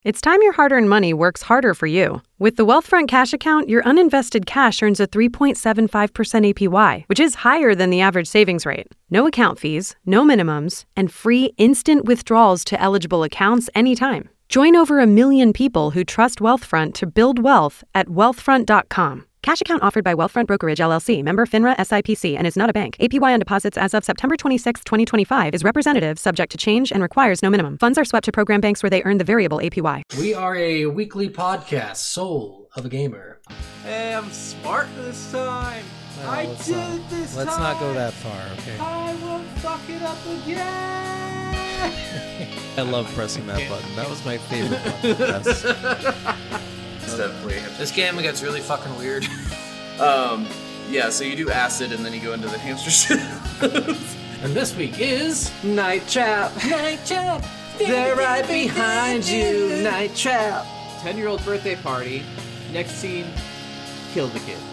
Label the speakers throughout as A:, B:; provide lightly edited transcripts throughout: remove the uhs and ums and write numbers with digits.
A: It's time your hard-earned money works harder for you. With the Wealthfront Cash Account, your uninvested cash earns a 3.75% APY, which is higher than the average savings rate. No account fees, no minimums, and free instant withdrawals to eligible accounts anytime. Join over 1 million people who trust Wealthfront to build wealth at wealthfront.com. Cash account offered by Wealthfront Brokerage LLC, member FINRA SIPC, and is not a bank. APY on deposits as of September 26, 2025 is representative, subject to change, and requires no minimum. Funds are swept to program banks where they earn the variable APY.
B: We are a weekly podcast, Soul of a Gamer.
C: Hey, I'm smart this time.
D: Let's not go that far, okay?
C: I won't fuck it up again.
D: I love pressing that button. That was my favorite button. That's...
E: It's definitely.
B: This game gets really fucking weird.
E: Yeah, so you do acid and then you go into the hamster shit.
B: And this week is
C: Night Trap. Night Trap. They're right behind you. Night Trap. 10-year-old birthday party. Next scene, kill the kid.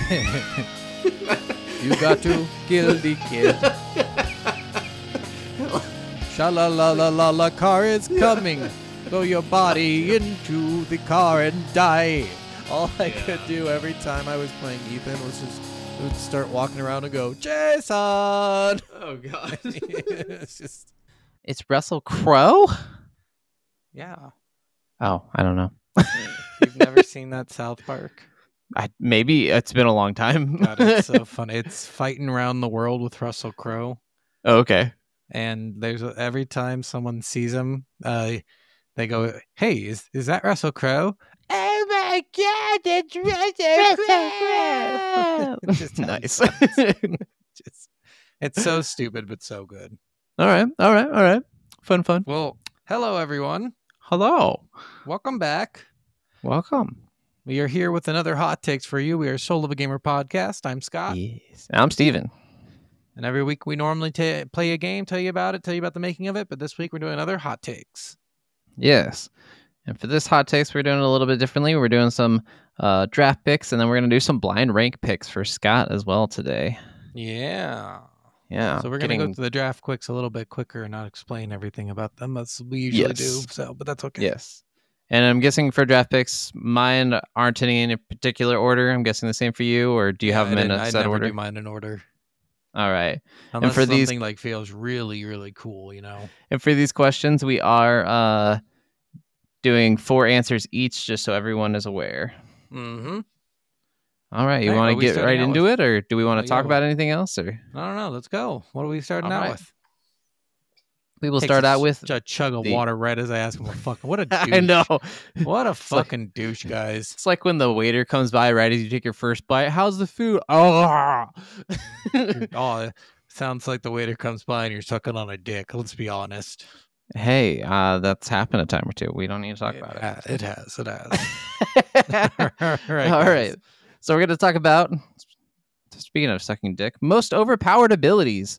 D: You got to kill the kid. Sha-la-la-la-la-la, car is coming. Throw your body into the car and die. All I could do every time I was playing Ethan was just would start walking around and go, Jason!
C: Oh, God.
F: It's Russell Crowe?
D: Yeah.
F: Oh, I don't know.
D: You've never seen that South Park?
F: Maybe it's been a long time.
D: God, it's so funny. It's fighting around the world with Russell Crowe.
F: Oh, okay.
D: And every time someone sees him, they go, hey, is that Russell Crowe? Oh my God, that's Russell Crowe! Just
F: nice.
D: It's so stupid, but so good.
F: All right. Fun.
D: Well, hello, everyone.
F: Hello.
D: Welcome back.
F: Welcome.
D: We are here with another Hot Takes for you. We are Soul of a Gamer podcast. I'm Scott.
F: Yes. I'm Steven.
D: And every week we normally play a game, tell you about the making of it. But this week we're doing another Hot Takes.
F: Yes. And for this Hot Takes, we're doing it a little bit differently. We're doing some draft picks, and then we're going to do some blind rank picks for Scott as well today.
D: Yeah.
F: Yeah.
D: So we're going to go through the draft quicks a little bit quicker and not explain everything about them as we usually do. So, but that's okay.
F: Yes. And I'm guessing for draft picks, mine aren't in any particular order. I'm guessing the same for you, or do you have them in a set order?
D: I never do mine in order.
F: All right.
D: Unless
F: and for
D: something like feels really, really cool, you know.
F: And for these questions, we are doing 4 answers each, just so everyone is aware.
D: Mm-hmm.
F: All right. You want to get right into it, or do we want to talk about anything else? Or
D: I don't know. Let's go. What are we starting out with?
F: We will start out with
D: a chug of water right as I ask him. What a douche.
F: I know.
D: What a fucking douche, guys.
F: It's like when the waiter comes by right as you take your first bite. How's the food? Oh,
D: sounds like the waiter comes by and you're sucking on a dick. Let's be honest.
F: Hey, that's happened a time or two. We don't need to talk about it.
D: It has.
F: All right. So we're going to talk about, speaking of sucking dick, most overpowered abilities.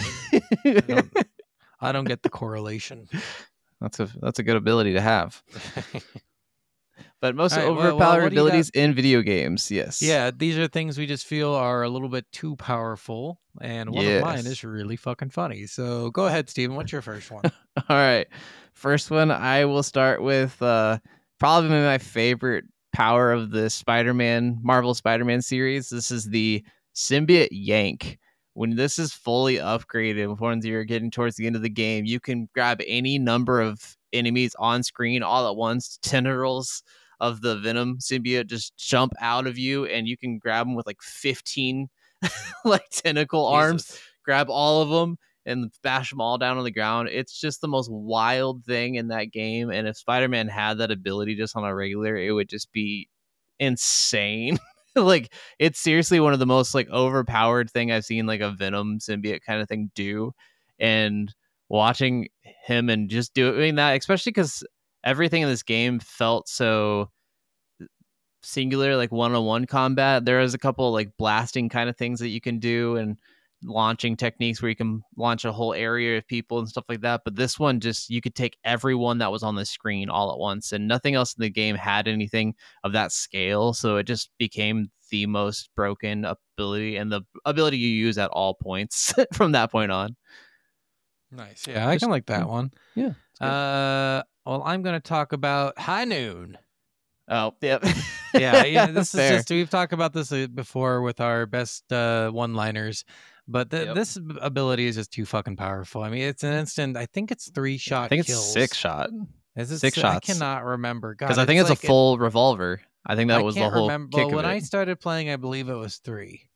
D: I don't get the correlation.
F: That's a good ability to have. But most overpowered abilities in video games, yes.
D: Yeah, these are things we just feel are a little bit too powerful, and one of mine is really fucking funny. So go ahead, Steven. What's your first one?
F: All right. First one, I will start with probably my favorite power of the Marvel Spider-Man series. This is the Symbiote Yank. When this is fully upgraded, once you're getting towards the end of the game, you can grab any number of enemies on screen all at once. Tendrils of the Venom symbiote just jump out of you, and you can grab them with like 15 like tentacle arms. Grab all of them and bash them all down on the ground. It's just the most wild thing in that game. And if Spider-Man had that ability just on a regular, it would just be insane. Like, it's seriously one of the most like overpowered thing I've seen like a Venom symbiote kind of thing do. And watching him and just doing that, especially because everything in this game felt so singular, like one-on-one combat. There is a couple like blasting kind of things that you can do and launching techniques where you can launch a whole area of people and stuff like that. But this one, just you could take everyone that was on the screen all at once, and nothing else in the game had anything of that scale. So it just became the most broken ability, and the ability you use at all points from that point on.
D: Nice. Yeah, I can like that one.
F: Yeah.
G: Well, I'm going to talk about High Noon.
F: Oh, yep.
G: Yeah, this is
F: Fair.
G: just, we've talked about this before with our best one-liners, but
F: Yep.
G: this ability is just too fucking powerful. I mean, it's an instant, I think it's 3-shot
F: I think
G: kills.
F: it's 6 shot.
G: Is it
F: 6
G: I
F: shots.
G: cannot remember.
F: Because I think it's
G: like
F: a full revolver. I think that was the
G: can't
F: whole
G: remember.
F: kick
G: Well, when
F: of
G: I
F: it.
G: started playing, I believe it was 3.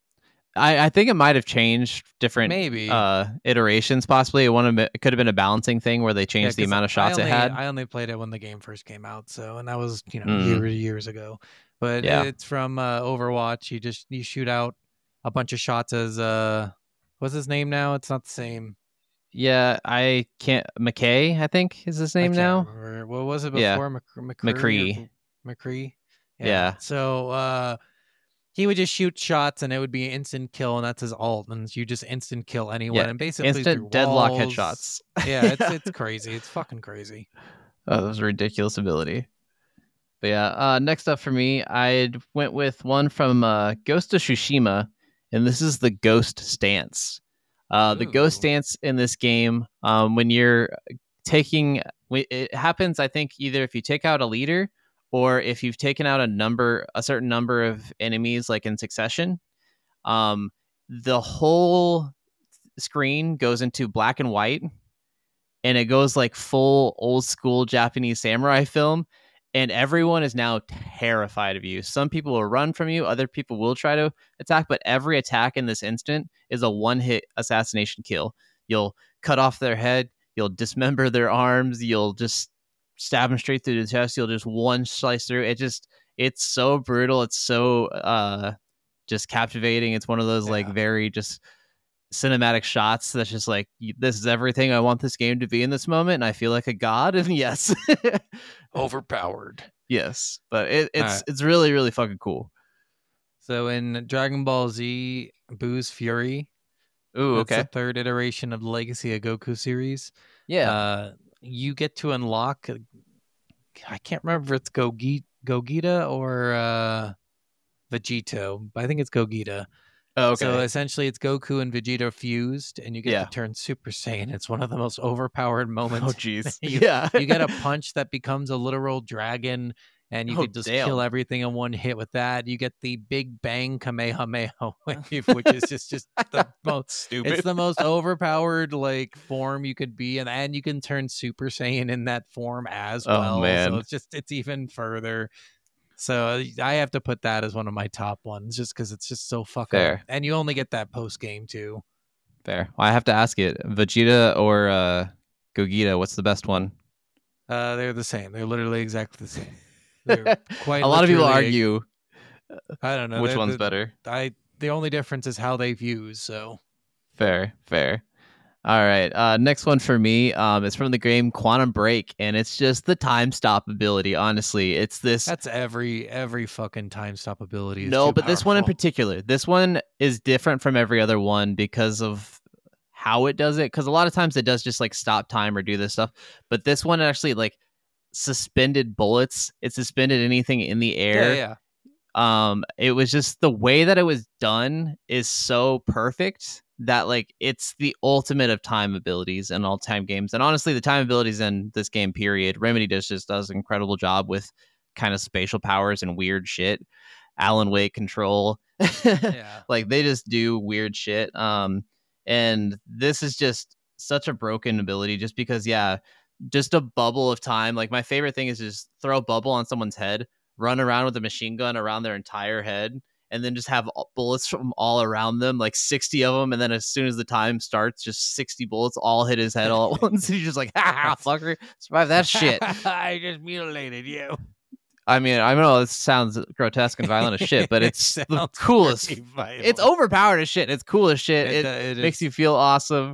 F: I think it might have changed different
G: Maybe.
F: iterations, possibly. It could have been a balancing thing where they changed the
G: 'cause
F: amount of shots it had.
G: I only played it when the game first came out, and that was
F: Mm.
G: years ago. But
F: Yeah.
G: it's from Overwatch. You shoot out a bunch of shots as what's his name now? It's not the same.
F: Yeah, I can't. McKay, I think, is his name
G: I
F: now.
G: can't remember. What was it
F: Yeah.
G: before?
F: McCree.
G: McCree.
F: Yeah.
G: So he would just shoot shots, and it would be an instant kill, and that's his ult, and you just instant kill anyone,
F: Yeah,
G: and basically through
F: Instant deadlock
G: walls.
F: headshots.
G: Yeah, it's crazy. It's fucking crazy.
F: Oh, that was a ridiculous ability. But yeah, next up for me, I went with one from Ghost of Tsushima, and this is the Ghost Stance. The Ghost
G: Ooh.
F: Stance in this game, when you're taking, it happens, I think, either if you take out a leader or if you've taken out a certain number of enemies, like in succession. The whole screen goes into black and white, and it goes like full old school Japanese samurai film, and everyone is now terrified of you. Some people will run from you, other people will try to attack, but every attack in this instant is a one-hit assassination kill. You'll cut off their head, you'll dismember their arms, you'll just stab them straight through the chest, you'll just one slice through. It's so brutal, it's so just captivating. It's one of those like very just cinematic shots that's just like, this is everything I want this game to be in this moment, and I feel like a god. And yes,
G: Overpowered.
F: yes, but it's really, really fucking cool.
G: So in Dragon Ball Z Boo's Fury,
F: Ooh,
G: that's
F: okay.
G: the third iteration of the Legacy of Goku series.
F: Yeah.
G: You get to unlock, I can't remember if it's Gogeta or Vegito, but I think it's Gogeta.
F: Oh, okay.
G: So essentially it's Goku and Vegeta fused, and you get to turn Super Saiyan. It's one of the most overpowered moments.
F: Oh, jeez.
G: You get a punch that becomes a literal dragon, and you could just kill everything in one hit with that. You get the Big Bang Kamehameha wave, which is just the most
F: stupid.
G: It's the most overpowered like form you could be, and you can turn Super Saiyan in that form as well.
F: Oh, man.
G: So it's even further. So I have to put that as one of my top ones, just because it's just so fucking.
F: Fair.
G: And you only get that post game too.
F: Fair. Well, I have to ask it, Vegeta or Gogeta, what's the best one?
G: They're the same. They're literally exactly the same. They're quite.
F: A lot of people
G: literally-
F: argue
G: I don't know
F: which
G: They're-
F: one's better.
G: The only difference is how they fuse. So
F: Fair. All right. Next one for me is from the game Quantum Break, and it's just the time stop ability. Honestly, it's this.
G: that's every fucking time stop ability. Is
F: No,
G: too
F: but this one in
G: powerful.
F: particular, this one is different from every other one because of how it does it. Because a lot of times it does just like stop time or do this stuff, but this one actually like suspended bullets. It suspended anything in the air.
G: Yeah.
F: It was just the way that it was done is so perfect that like it's the ultimate of time abilities in all time games. And honestly, the time abilities in this game, period, Remedy just does an incredible job with kind of spatial powers and weird shit. Alan Wake control.
G: Yeah.
F: Like they just do weird shit. And this is just such a broken ability just because, just a bubble of time. Like my favorite thing is just throw a bubble on someone's head, run around with a machine gun around their entire head, and then just have bullets from all around them, like 60 of them. And then as soon as the time starts, just 60 bullets all hit his head all at once. And he's just like, ha, fucker, survive that shit.
G: I just mutilated you.
F: I mean, I know this sounds grotesque and violent as shit, but it's the
G: Sounds
F: coolest.
G: pretty violent.
F: It's overpowered as shit. It's cool as shit.
G: It
F: Makes
G: is.
F: you feel awesome.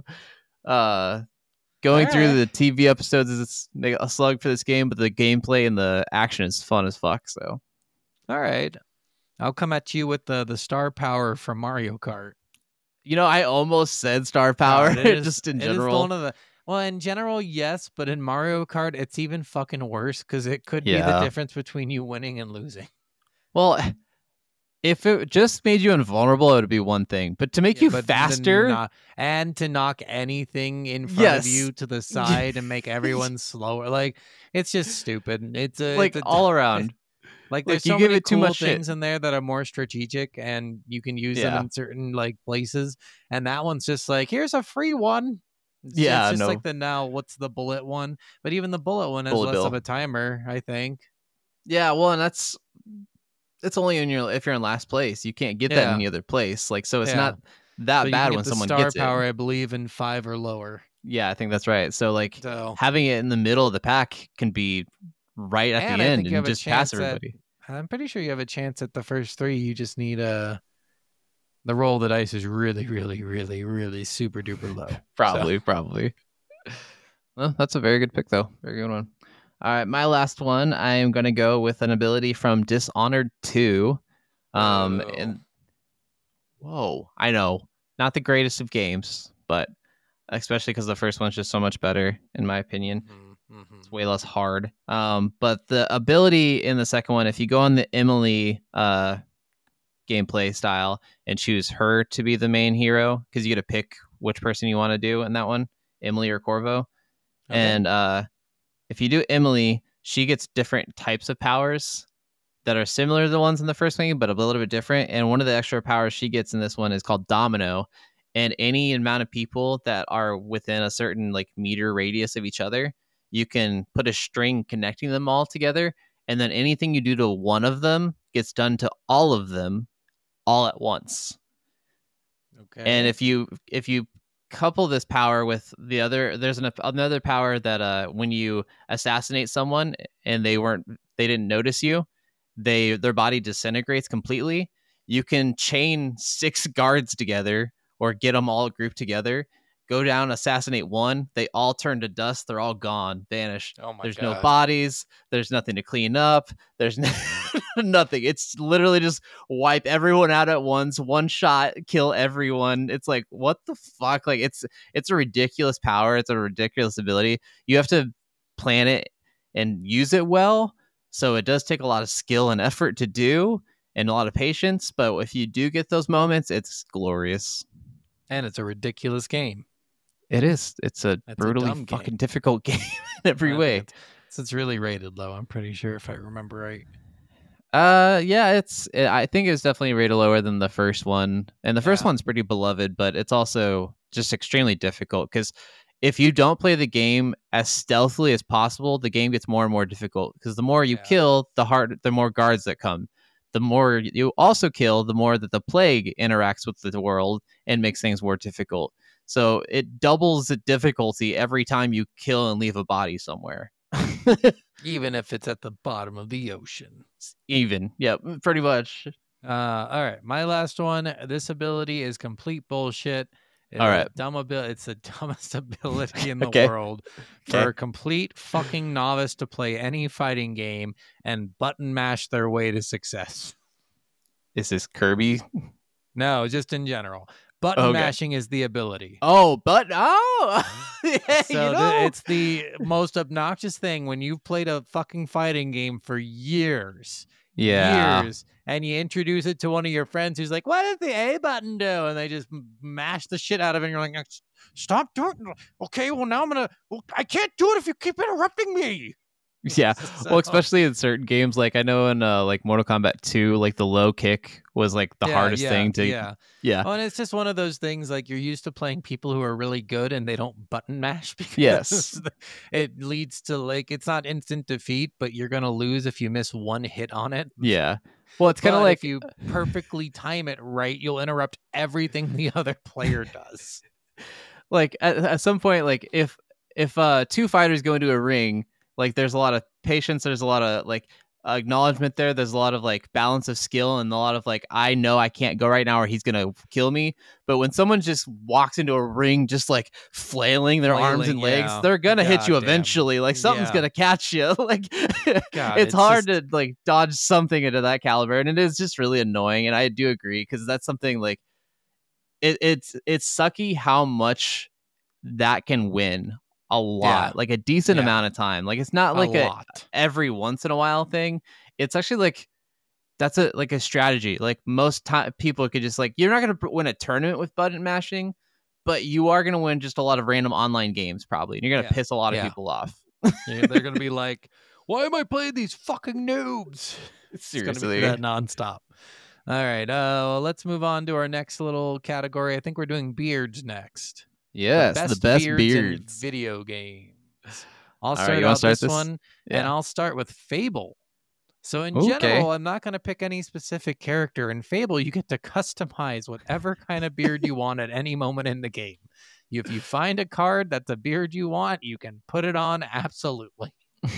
F: Going through the TV episodes is a slug for this game, but the gameplay and the action is fun as fuck. So,
G: All right. I'll come at you with the star power from Mario Kart.
F: I almost said star power
G: It is-
F: just in
G: it is
F: general.
G: one of the, well, in general, yes, but in Mario Kart, it's even fucking worse because it could be the
F: Yeah.
G: difference between you winning and losing.
F: Well, If it just made you invulnerable, it would be one thing. But to make you faster
G: and to knock anything in front of you to the side and make everyone slower, like it's just stupid. It's
F: all around.
G: Like there's so many cool things in there that are more strategic, and you can use them in certain like places. And that one's just like, here's a free one. It's just like what's the bullet one? But even the bullet one has less of a timer, I think.
F: Yeah, well, and it's only if you're in last place. You can't get that in any other place. Like, so it's not that bad when someone gets
G: star power, I believe, in 5 or lower.
F: Yeah, I think that's right. So like having it in the middle of the pack can be right at the end and just pass everybody.
G: I'm pretty sure you have a chance at the first 3. You just need the roll of the dice is really, really, really, really super duper low.
F: Probably. Well, that's a very good pick though. Very good one. All right, my last one. I am going to go with an ability from Dishonored 2. I know, not the greatest of games, but especially because the first one's just so much better, in my opinion. Mm-hmm. It's way less hard. But the ability in the second one, if you go on the Emily gameplay style and choose her to be the main hero, because you get to pick which person you want to do in that one, Emily or Corvo. Okay. And if you do Emily, she gets different types of powers that are similar to the ones in the first game, but a little bit different. And one of the extra powers she gets in this one is called Domino. And any amount of people that are within a certain like meter radius of each other, you can put a string connecting them all together. And then anything you do to one of them gets done to all of them all at once. Okay. And if you couple this power with the other, there's another power that when you assassinate someone and they didn't notice you, their body disintegrates completely. You can chain 6 guards together or get them all grouped together, go down, assassinate one, they all turn to dust, they're all gone, vanished. There's no bodies, there's nothing to clean up, there's nothing. It's literally just wipe everyone out at once, one shot, kill everyone. It's like, what the fuck? Like, it's a ridiculous power, it's a ridiculous ability. You have to plan it and use it well, so it does take a lot of skill and effort to do, and a lot of patience, but if you do get those moments, it's glorious.
G: And it's a ridiculous game.
F: It is. It's a brutally fucking difficult game in every way.
G: It's really rated low, I'm pretty sure, if I remember right.
F: Yeah, I think it's definitely rated lower than the first one. And the first one's pretty beloved, but it's also just extremely difficult because if you don't play the game as stealthily as possible, the game gets more and more difficult because the more you kill, the more guards that come. The more you also kill, the more that the plague interacts with the world and makes things more difficult. So it doubles the difficulty every time you kill and leave a body somewhere.
G: Even if it's at the bottom of the ocean.
F: Yeah, pretty much.
G: All right, my last one. This ability is complete bullshit.
F: All right.
G: It's the dumbest ability in the world for a complete fucking novice to play any fighting game and button mash their way to success.
F: Is this Kirby?
G: No, just in general. Button mashing is the ability. It's the most obnoxious thing when you've played a fucking fighting game for years. And you introduce it to one of your friends who's like, what does the A button do? And they just mash the shit out of it and you're like, stop doing it. Okay, well now I can't do it if you keep interrupting me.
F: Yeah, well, especially in certain games, like I know in like Mortal Kombat 2, like the low kick was like the hardest thing to. Yeah.
G: Oh, and it's just one of those things like you're used to playing people who are really good and they don't button mash because it leads to like it's not instant defeat, but you're gonna lose if you miss one hit on it.
F: Yeah. Well, it's kind of like
G: if you perfectly time it right, you'll interrupt everything the other player does.
F: Like at some point, like if 2 fighters go into a ring. Like there's a lot of patience, there's a lot of like acknowledgement there's a lot of like balance of skill and a lot of like I know I can't go right now or he's gonna kill me. But when someone just walks into a ring just like flailing their arms and legs, they're gonna hit you eventually. Like something's gonna catch you. Like it's hard to like dodge something into that caliber, and it is just really annoying. And I do agree because that's something like it's sucky how much that can win. A lot, like a decent amount of time. Like it's not like a every once in a while thing. It's actually like that's a strategy. Like most people could just like, you're not going to win a tournament with button mashing, but you are going to win just a lot of random online games probably. And you're going to piss a lot of people off.
G: Yeah, they're going to be like, why am I playing these fucking noobs?
F: Seriously.
G: It's going to be that nonstop. All right. Let's move on to our next little category. I think we're doing beards next.
F: Yes, the best beards
G: in video games. I'll start
F: out
G: this one, and I'll start with Fable. So in general, I'm not going to pick any specific character. In Fable, you get to customize whatever kind of beard you want at any moment in the game. If you find a card that's a beard you want, you can put it on absolutely.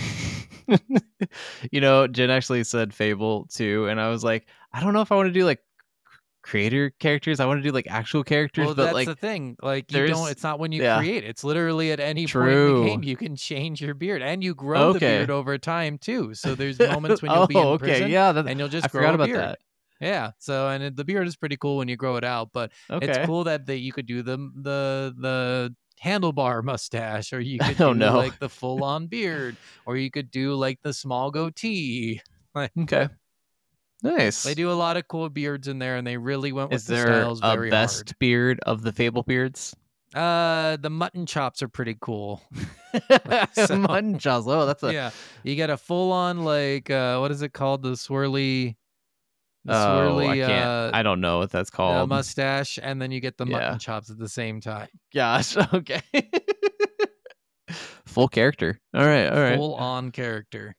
F: Jen actually said Fable too, and I was like, I don't know if I want to do like creator characters. I want to do like actual characters.
G: Well,
F: but
G: that's
F: like
G: the thing. Like you don't. It's not when you create. It's literally at any point in the game you can change your beard, and you grow the beard over time too. So there's moments when you'll be in prison, and you'll just grow a beard. That. Yeah. So and the beard is pretty cool when you grow it out, but it's cool that you could do the handlebar mustache, or you could do like the full on beard, or you could do like the small goatee.
F: Okay. Nice.
G: They do a lot of cool beards in there, and they really went with the styles very hard.
F: Is there a best beard of the Fable beards?
G: The mutton chops are pretty cool.
F: Mutton chops. Oh, that's
G: You get a full on like what is it called? The swirly.
F: I don't know what that's called.
G: Mustache, and then you get the mutton chops at the same time.
F: Gosh. Okay. Full character. All right.
G: Full on character.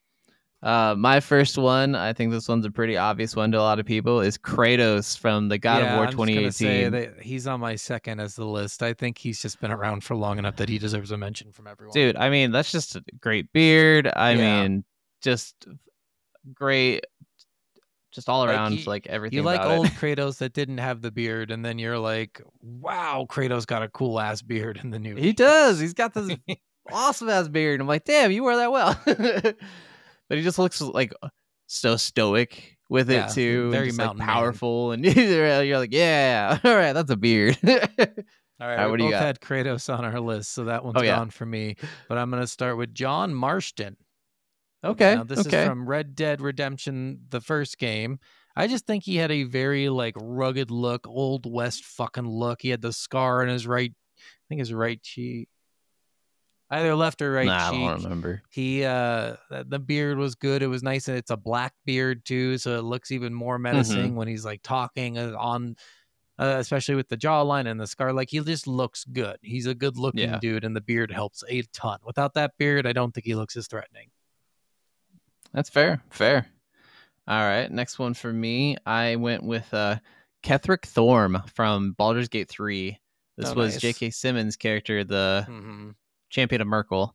F: My first one, I think this one's a pretty obvious one to a lot of people, is Kratos from the God of War 2018.
G: I'm just gonna say that he's on my second as the list. I think he's just been around for long enough that he deserves a mention from everyone.
F: Dude, I mean, that's just a great beard. I mean, just great, just all around, like everything.
G: You like
F: about
G: old
F: it.
G: Kratos that didn't have the beard, and then you're like, wow, Kratos got a cool ass beard in the new.
F: He does. He's got this awesome ass beard. And I'm like, damn, you wear that well. But he just looks like so stoic with it too,
G: very
F: just,
G: mountain
F: like, powerful, and you're like, yeah, all right, that's a beard.
G: All right,
F: what do you
G: both
F: got?
G: had Kratos on our list, so that one's gone for me. But I'm going to start with John Marston.
F: Okay,
G: now, this is from Red Dead Redemption, the first game. I just think he had a very like rugged look, old West fucking look. He had the scar on his right, I think his right cheek. Either left or right cheek.
F: I don't remember.
G: He the beard was good. It was nice, and it's a black beard too, so it looks even more menacing when he's like talking on, especially with the jawline and the scar. Like he just looks good. He's a good looking dude, and the beard helps a ton. Without that beard, I don't think he looks as threatening.
F: That's fair. All right, next one for me. I went with Ketherick Thorm from Baldur's Gate 3. This was J.K. Simmons' character, the Champion of Merkel.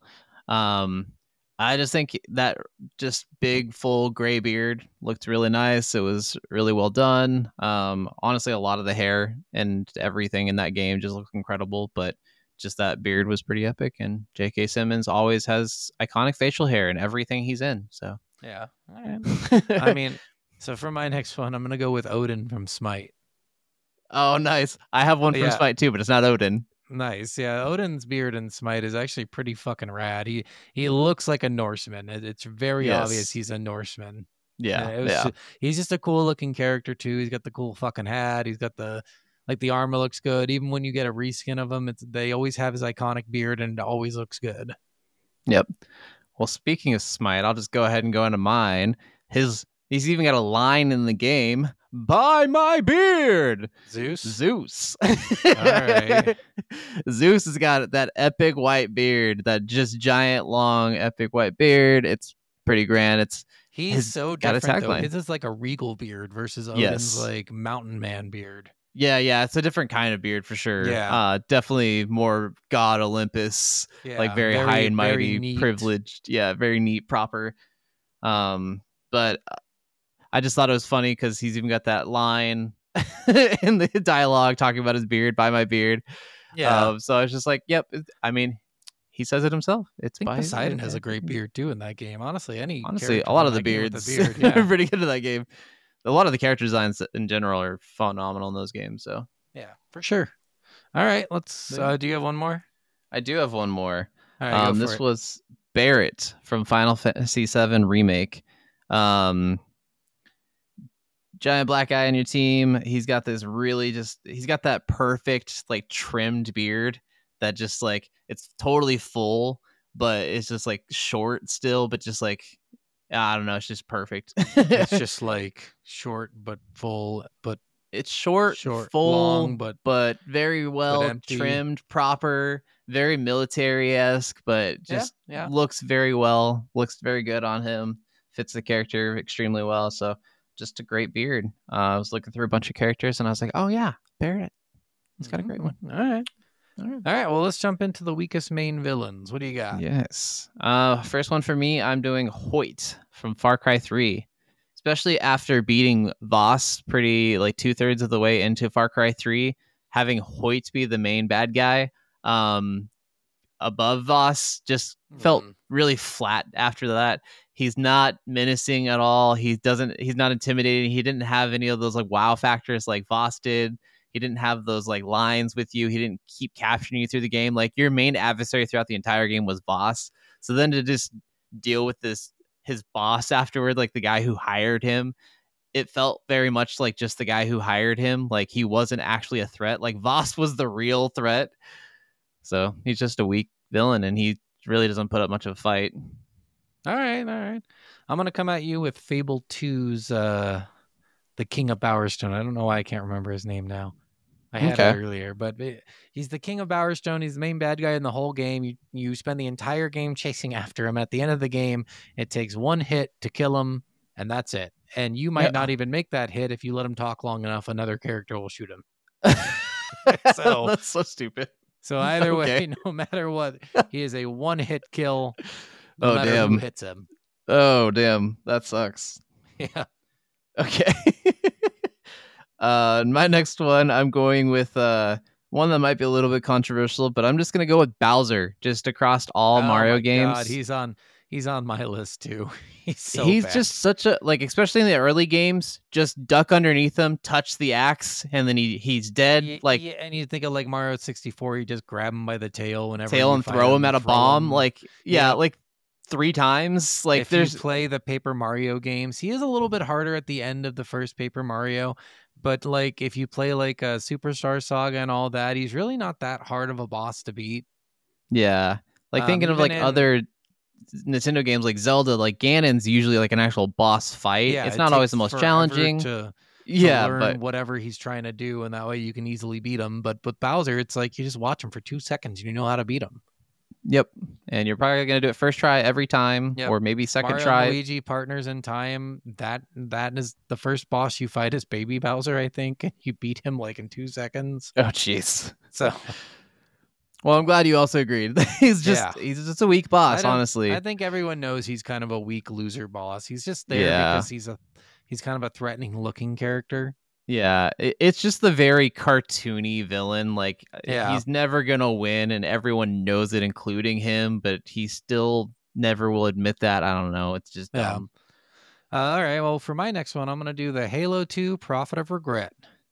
F: I just think that just big, full gray beard looked really nice. It was really well done. Honestly, a lot of the hair and everything in that game just looked incredible, but just that beard was pretty epic. And J.K. Simmons always has iconic facial hair in everything he's in. So
G: yeah. All right. I mean, so for my next one, I'm going to go with Odin from Smite.
F: Oh, nice. I have one from Smite too, but it's not Odin.
G: Nice. Yeah, Odin's beard in Smite is actually pretty fucking rad. He looks like a Norseman. It's very obvious he's a Norseman.
F: Yeah.
G: He's just a cool looking character too. He's got the cool fucking hat. He's got the armor looks good. Even when you get a reskin of him, they always have his iconic beard and it always looks good.
F: Yep. Well, speaking of Smite, I'll just go ahead and go into mine. He's even got a line in the game. Buy my beard, Zeus. All
G: right.
F: Zeus has got that epic white beard, that just giant, long, epic white beard. It's pretty grand.
G: He's so different, though. His is like a regal beard versus Odin's like mountain man beard.
F: Yeah, it's a different kind of beard for sure.
G: Yeah.
F: Definitely more God Olympus, like very high and mighty, privileged. Yeah, very neat, proper. But I just thought it was funny because he's even got that line in the dialogue talking about his beard, buy my beard.
G: Yeah.
F: So I was just like, yep. I mean, he says it himself.
G: I think Poseidon has a great beard too in that game. Honestly,
F: a lot of the beards are pretty good in that game. A lot of the character designs in general are phenomenal in those games. So
G: yeah, for sure. All right, let's. Do you have one more?
F: I do have one more.
G: All right,
F: this was Barrett from Final Fantasy VII Remake. giant black guy on your team. He's got this he's got that perfect like trimmed beard that just like it's totally full, but it's just like short still, but just like I don't know, it's just perfect.
G: It's just like short but full, but
F: it's short, full,
G: long,
F: but very well
G: empty.
F: trimmed, proper, very military-esque, but just looks very good on him. Fits the character extremely well. So just a great beard. I was looking through a bunch of characters and I was like, oh yeah, Barrett. He's got a great one.
G: All right. Well, let's jump into the weakest main villains. What do you got?
F: Yes. First one for me, I'm doing Hoyt from Far Cry 3. Especially after beating Voss pretty like 2/3 of the way into Far Cry 3, having Hoyt be the main bad guy above Voss just felt really flat after that. He's not menacing at all. He's not intimidating. He didn't have any of those like wow factors like Voss did. He didn't have those like lines with you. He didn't keep capturing you through the game. Like your main adversary throughout the entire game was Voss. So then to just deal with his boss afterward, like the guy who hired him, it felt very much like just the guy who hired him. Like he wasn't actually a threat. Like Voss was the real threat. So he's just a weak villain and he really doesn't put up much of a fight.
G: All right. I'm going to come at you with Fable 2's the King of Bowerstone. I don't know why I can't remember his name now. I had it earlier, but he's the King of Bowerstone. He's the main bad guy in the whole game. You spend the entire game chasing after him. At the end of the game, it takes one hit to kill him, and that's it. And you might not even make that hit if you let him talk long enough. Another character will shoot him.
F: So that's so stupid.
G: So either way, no matter what, he is a one-hit kill. No matter who hits him.
F: Oh damn, that sucks.
G: Yeah.
F: Okay. My next one, I'm going with one that might be a little bit controversial, but I'm just gonna go with Bowser, just across all Mario games.
G: God, he's on my list too. He's bad.
F: Just such a like, especially in the early games, just duck underneath him, touch the axe, and then he's dead.
G: And you think of like Mario 64, you just grab him by the tail and
F: throw him at a bomb. Like like 3 times. Like
G: if you play the Paper Mario games, he is a little bit harder at the end of the first Paper Mario. But like if you play like a Superstar Saga and all that, he's really not that hard of a boss to beat.
F: Yeah. Like thinking of like other Nintendo games like Zelda, like Ganon's usually like an actual boss fight.
G: Yeah,
F: it's not always the most challenging.
G: To learn whatever he's trying to do, and that way you can easily beat him. But with Bowser, it's like you just watch him for 2 seconds and you know how to beat him.
F: Yep. And you're probably going to do it first try every time, or maybe second
G: Mario
F: try.
G: And Luigi partners in time. That is the first boss you fight is Baby Bowser, I think. You beat him like in 2 seconds.
F: Oh, jeez.
G: So,
F: well, I'm glad you also agreed. he's just a weak boss, honestly.
G: I think everyone knows he's kind of a weak loser boss. He's just there because he's kind of a threatening looking character.
F: Yeah, it's just the very cartoony villain. Like, he's never going to win, and everyone knows it, including him, but he still never will admit that. I don't know. It's just dumb.
G: All right, well, for my next one, I'm going to do the Halo 2 Prophet of Regret.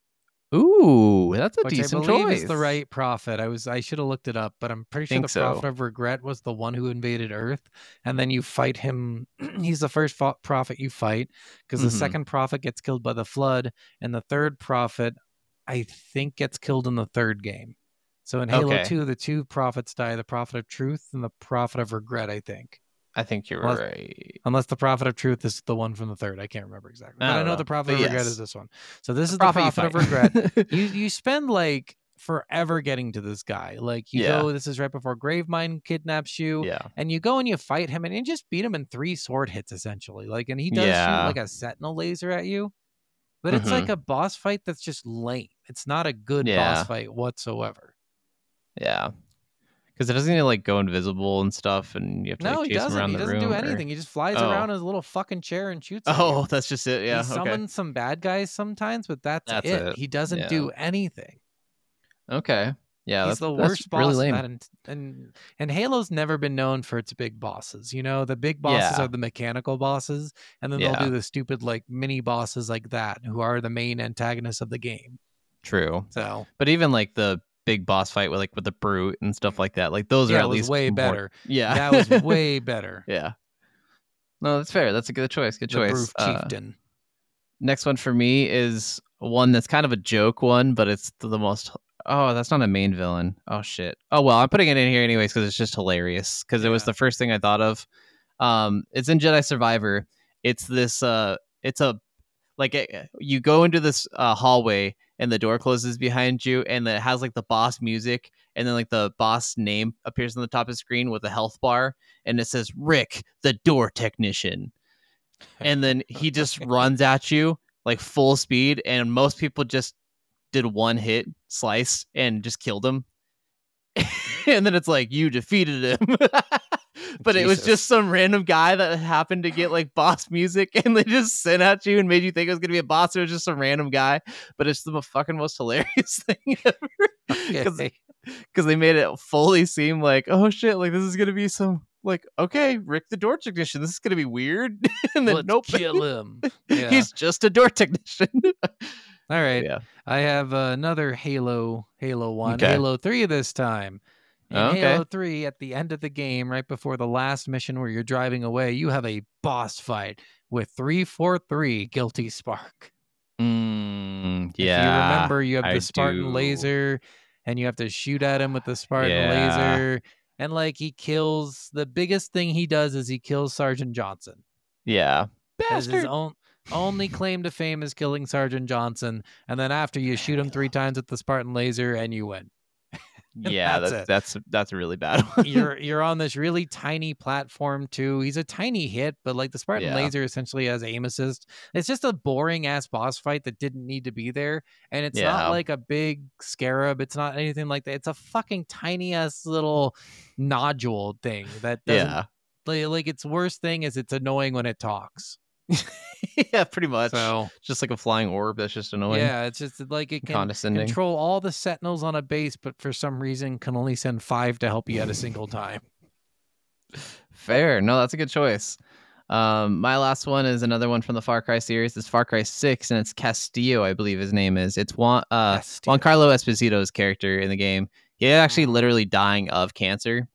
F: Ooh, that's a decent
G: choice. I believe
F: is
G: the right prophet. I should have looked it up, but I'm pretty sure the Prophet of Regret was the one who invaded Earth, and then you fight him. He's the first prophet you fight, because the second prophet gets killed by the flood, and the third prophet, I think, gets killed in the third game. So in Halo 2, the 2 prophets die, the Prophet of Truth and the Prophet of Regret, I think.
F: I think you're right.
G: Unless the Prophet of Truth is the one from the third. I can't remember exactly. But I know the Prophet of Regret is this one. So this is the Prophet of Regret. You spend like forever getting to this guy. Like you go, this is right before Gravemind kidnaps you.
F: Yeah.
G: And you go and you fight him and you just beat him in 3 sword hits essentially. Like, and he does shoot like a sentinel laser at you. But it's like a boss fight that's just lame. It's not a good boss fight whatsoever.
F: Yeah. Because it doesn't like go invisible and stuff, and you have to chase him around the room.
G: He doesn't do anything. He just flies around in his little fucking chair and shoots.
F: Oh, that's just it. Yeah.
G: He summons some bad guys sometimes, but that's it. He doesn't do anything.
F: Okay. Yeah,
G: he's the worst boss.
F: Really lame.
G: And Halo's never been known for its big bosses. You know, the big bosses are the mechanical bosses, and then they'll do the stupid like mini bosses like that, who are the main antagonists of the game.
F: True.
G: So,
F: but even like the big boss fight with the brute and stuff like that, like those are at least
G: way better.
F: Yeah,
G: that was way better.
F: Yeah. No, that's fair. That's a good choice. Good choice.
G: Brute Chieftain.
F: Next one for me is one that's kind of a joke one, but it's the most. Oh, that's not a main villain. Oh shit. Oh well, I'm putting it in here anyways because it's just hilarious. Because it was the first thing I thought of. It's in Jedi Survivor. It's this. It's a you go into this hallway and the door closes behind you, and it has like the boss music, and then like the boss name appears on the top of the screen with a health bar, and it says Rick, the door technician. And then he just runs at you like full speed, and most people just did one hit slice and just killed him. And then it's like, you defeated him. But it was just some random guy that happened to get like boss music, and they just sent at you and made you think it was gonna be a boss. It was just some random guy, but it's the fucking most hilarious thing ever. Because they made it fully seem like, oh shit, like this is gonna be some like, okay, Rick the door technician, this is gonna be weird. And then nope,
G: kill him. Yeah.
F: He's just a door technician.
G: All right.
F: Yeah.
G: I have another Halo 1,
F: Okay.
G: Halo 3 this time. In
F: Okay.
G: Halo 3, at the end of the game, right before the last mission where you're driving away, you have a boss fight with 343 Guilty Spark.
F: Yeah.
G: If you remember, you have
F: I
G: the Spartan
F: do.
G: laser, and you have to shoot at him with the Spartan laser. And like he kills, the biggest thing he does is he kills Sergeant Johnson.
F: Yeah.
G: As his only claim to fame is killing Sergeant Johnson, and then after you shoot him 3 times with the Spartan laser and you win.
F: Yeah,
G: That's
F: that's a really bad one.
G: You're on this really tiny platform too. He's a tiny hit, but like the Spartan
F: Yeah.
G: laser essentially has aim assist. It's just a boring ass boss fight that didn't need to be there, and it's not
F: Yeah.
G: like a big scarab. It's not anything like that. It's a fucking tiny ass little nodule thing that doesn't.
F: Yeah.
G: Like its worst thing is it's annoying when it talks.
F: Yeah, pretty much.
G: So
F: Just like a flying orb that's just annoying.
G: yeah, it's just like it can
F: Condescending.
G: control all the sentinels on a base, but for some reason can only send 5 to help you at a single time.
F: Fair. No, that's a good choice. My last one is another one from the Far Cry series. It's Far Cry 6, and it's Castillo, I believe his name is. It's Juan Carlo Esposito's character in the game. He actually literally dying of cancer.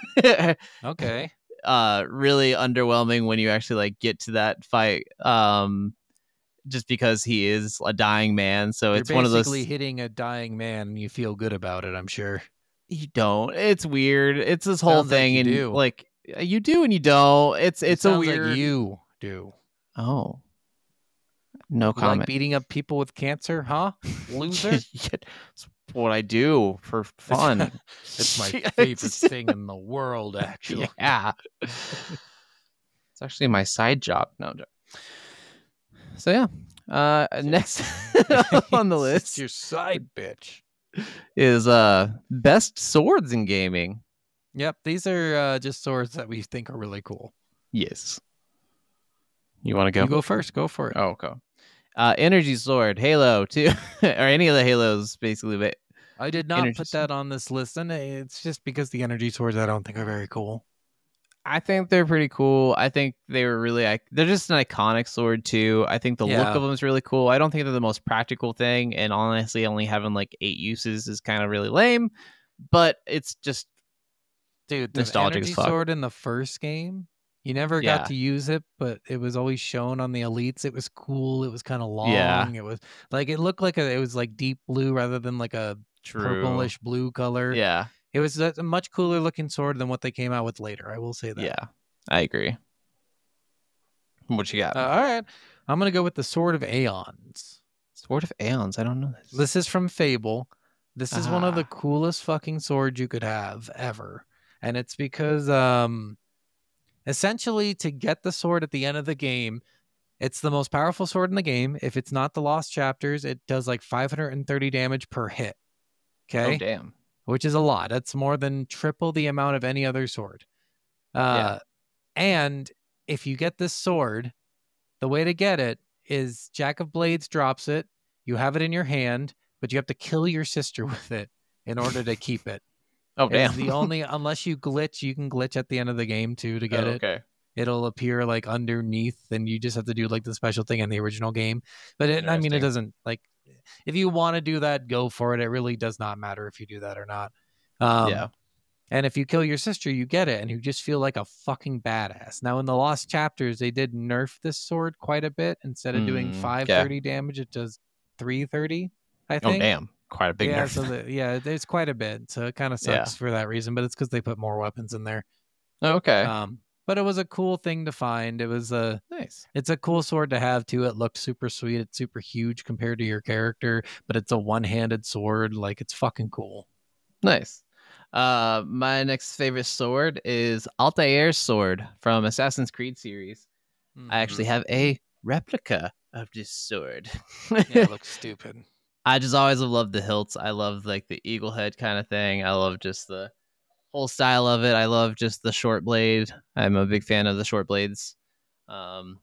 G: Okay.
F: Really underwhelming when you actually like get to that fight. Just because he is a dying man, so it's one of those.
G: Basically hitting a dying man, and you feel good about it. I'm sure.
F: You don't. It's weird. It's this whole
G: Sounds like
F: thing,
G: you
F: and
G: do.
F: like you do and you don't. It's a
G: Sounds
F: weird.
G: like you do.
F: Oh, no
G: You
F: comment.
G: like beating up people with cancer, huh? Loser.
F: It's what I do for fun.
G: It's my favorite thing in the world, actually.
F: Yeah. It's actually my side job. No, I'm joking. So yeah. Next on the
G: It's
F: list
G: your side bitch.
F: is best swords in gaming.
G: Yep, these are just swords that we think are really cool.
F: Yes. You want to go?
G: You go first. Go for it.
F: Oh, okay. Energy sword, Halo 2, or any of the Halos, basically. But
G: I did not
F: energy
G: put
F: sword.
G: that on this list, and it's just because the energy swords I don't think are very cool.
F: I think they're pretty cool. I think they were really, they're just an iconic sword too. I think the look
G: Yeah.
F: of them is really cool. I don't think they're the most practical thing, and honestly, only having like 8 uses is kind of really lame. But it's just
G: Dude, the
F: nostalgic as
G: energy
F: fuck.
G: sword in the first game, you never
F: Yeah.
G: got to use it, but it was always shown on the elites. It was cool. It was kind of long.
F: Yeah.
G: It was like it looked like it was like deep blue rather than like a purplish blue color.
F: Yeah,
G: It was a much cooler looking sword than what they came out with later. I will say that.
F: yeah, I agree. What you got?
G: All right. I'm gonna go with the Sword of Aeons.
F: Sword of Aeons. I don't know this.
G: This is from Fable. This is one of the
F: Ah.
G: coolest fucking swords you could have ever. And it's because essentially to get the sword at the end of the game, it's the most powerful sword in the game. If it's not the Lost Chapters, it does like 530 damage per hit. Okay?
F: Oh damn.
G: Which is a lot. That's more than triple the amount of any other sword.
F: Yeah.
G: And if you get this sword, the way to get it is Jack of Blades drops it. You have it in your hand, but you have to kill your sister with it in order to keep it.
F: Oh
G: It's
F: damn.
G: the only, unless you glitch, you can glitch at the end of the game too to get it.
F: Okay.
G: It'll appear like underneath, and you just have to do like the special thing in the original game. But I mean, it
F: Interesting.
G: doesn't like. If you want to do that, go for it. It really does not matter if you do that or not.
F: Yeah.
G: And if you kill your sister, you get it, and you just feel like a fucking badass. Now, in the Lost Chapters, they did nerf this sword quite a bit. Instead of doing 530 damage, it does 330, I think.
F: Oh, damn. Quite a big nerf.
G: So there's quite a bit. So it kind of sucks for that reason, but it's because they put more weapons in there.
F: Okay.
G: But it was a cool thing to find. It was
F: nice.
G: It's a cool sword to have too. It looks super sweet. It's super huge compared to your character, but it's a one-handed sword. Like, it's fucking cool.
F: Nice. My next favorite sword is Altair's sword from Assassin's Creed series. I actually have a replica of this sword.
G: It looks stupid.
F: I just always loved the hilts. I love like the eagle head kind of thing. I love just the whole style of it. I love just the short blade. I'm a big fan of the short blades. Don't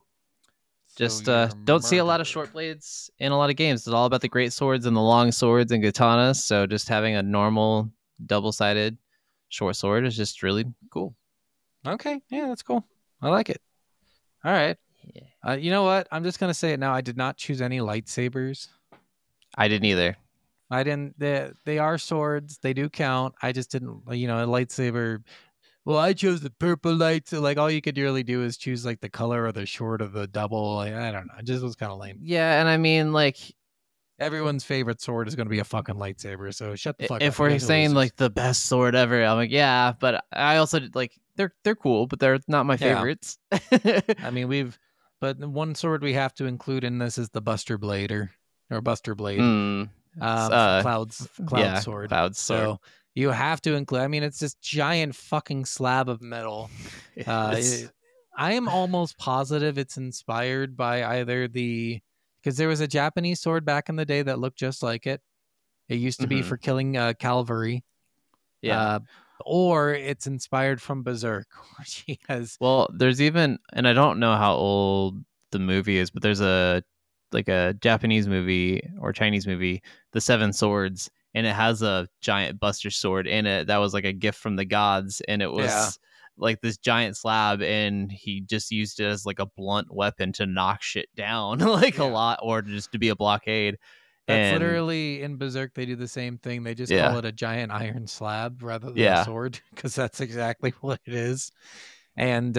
F: see a lot of short blades in a lot of games. It's all about the great swords and the long swords and katanas. So just having a normal double-sided short sword is just really cool.
G: Okay, yeah, that's cool. I like it. All right. Yeah. You know what? I'm just gonna say it now. I did not choose any lightsabers.
F: I didn't either.
G: I didn't. They are swords. They do count. I just didn't. A lightsaber. Well, I chose the purple light. So, like, all you could really do is choose like the color or the short of the double. Like, I don't know. It just was kind of lame.
F: Yeah, and I mean, like,
G: everyone's favorite sword is going to be a fucking lightsaber. So shut the fuck up.
F: If we're saying like the best sword ever, I'm like, yeah, but I also like they're cool, but they're not my favorites.
G: I mean, but one sword we have to include in this is the Buster Blade or Buster Blade. Cloud sword.
F: Cloud sword.
G: So you have to include. I mean, it's this giant fucking slab of metal. I am almost positive it's inspired by either because there was a Japanese sword back in the day that looked just like it. It used to be for killing cavalry.
F: Yeah.
G: Or it's inspired from Berserk, which he has.
F: Well, there's even, and I don't know how old the movie is, but there's a Japanese movie or Chinese movie, The Seven Swords, and it has a giant Buster sword in it that was like a gift from the gods, and it was like this giant slab, and he just used it as like a blunt weapon to knock shit down a lot, or just to be a blockade.
G: That's literally in Berserk. They do the same thing. They just call it a giant iron slab rather than a sword, because that's exactly what it is. And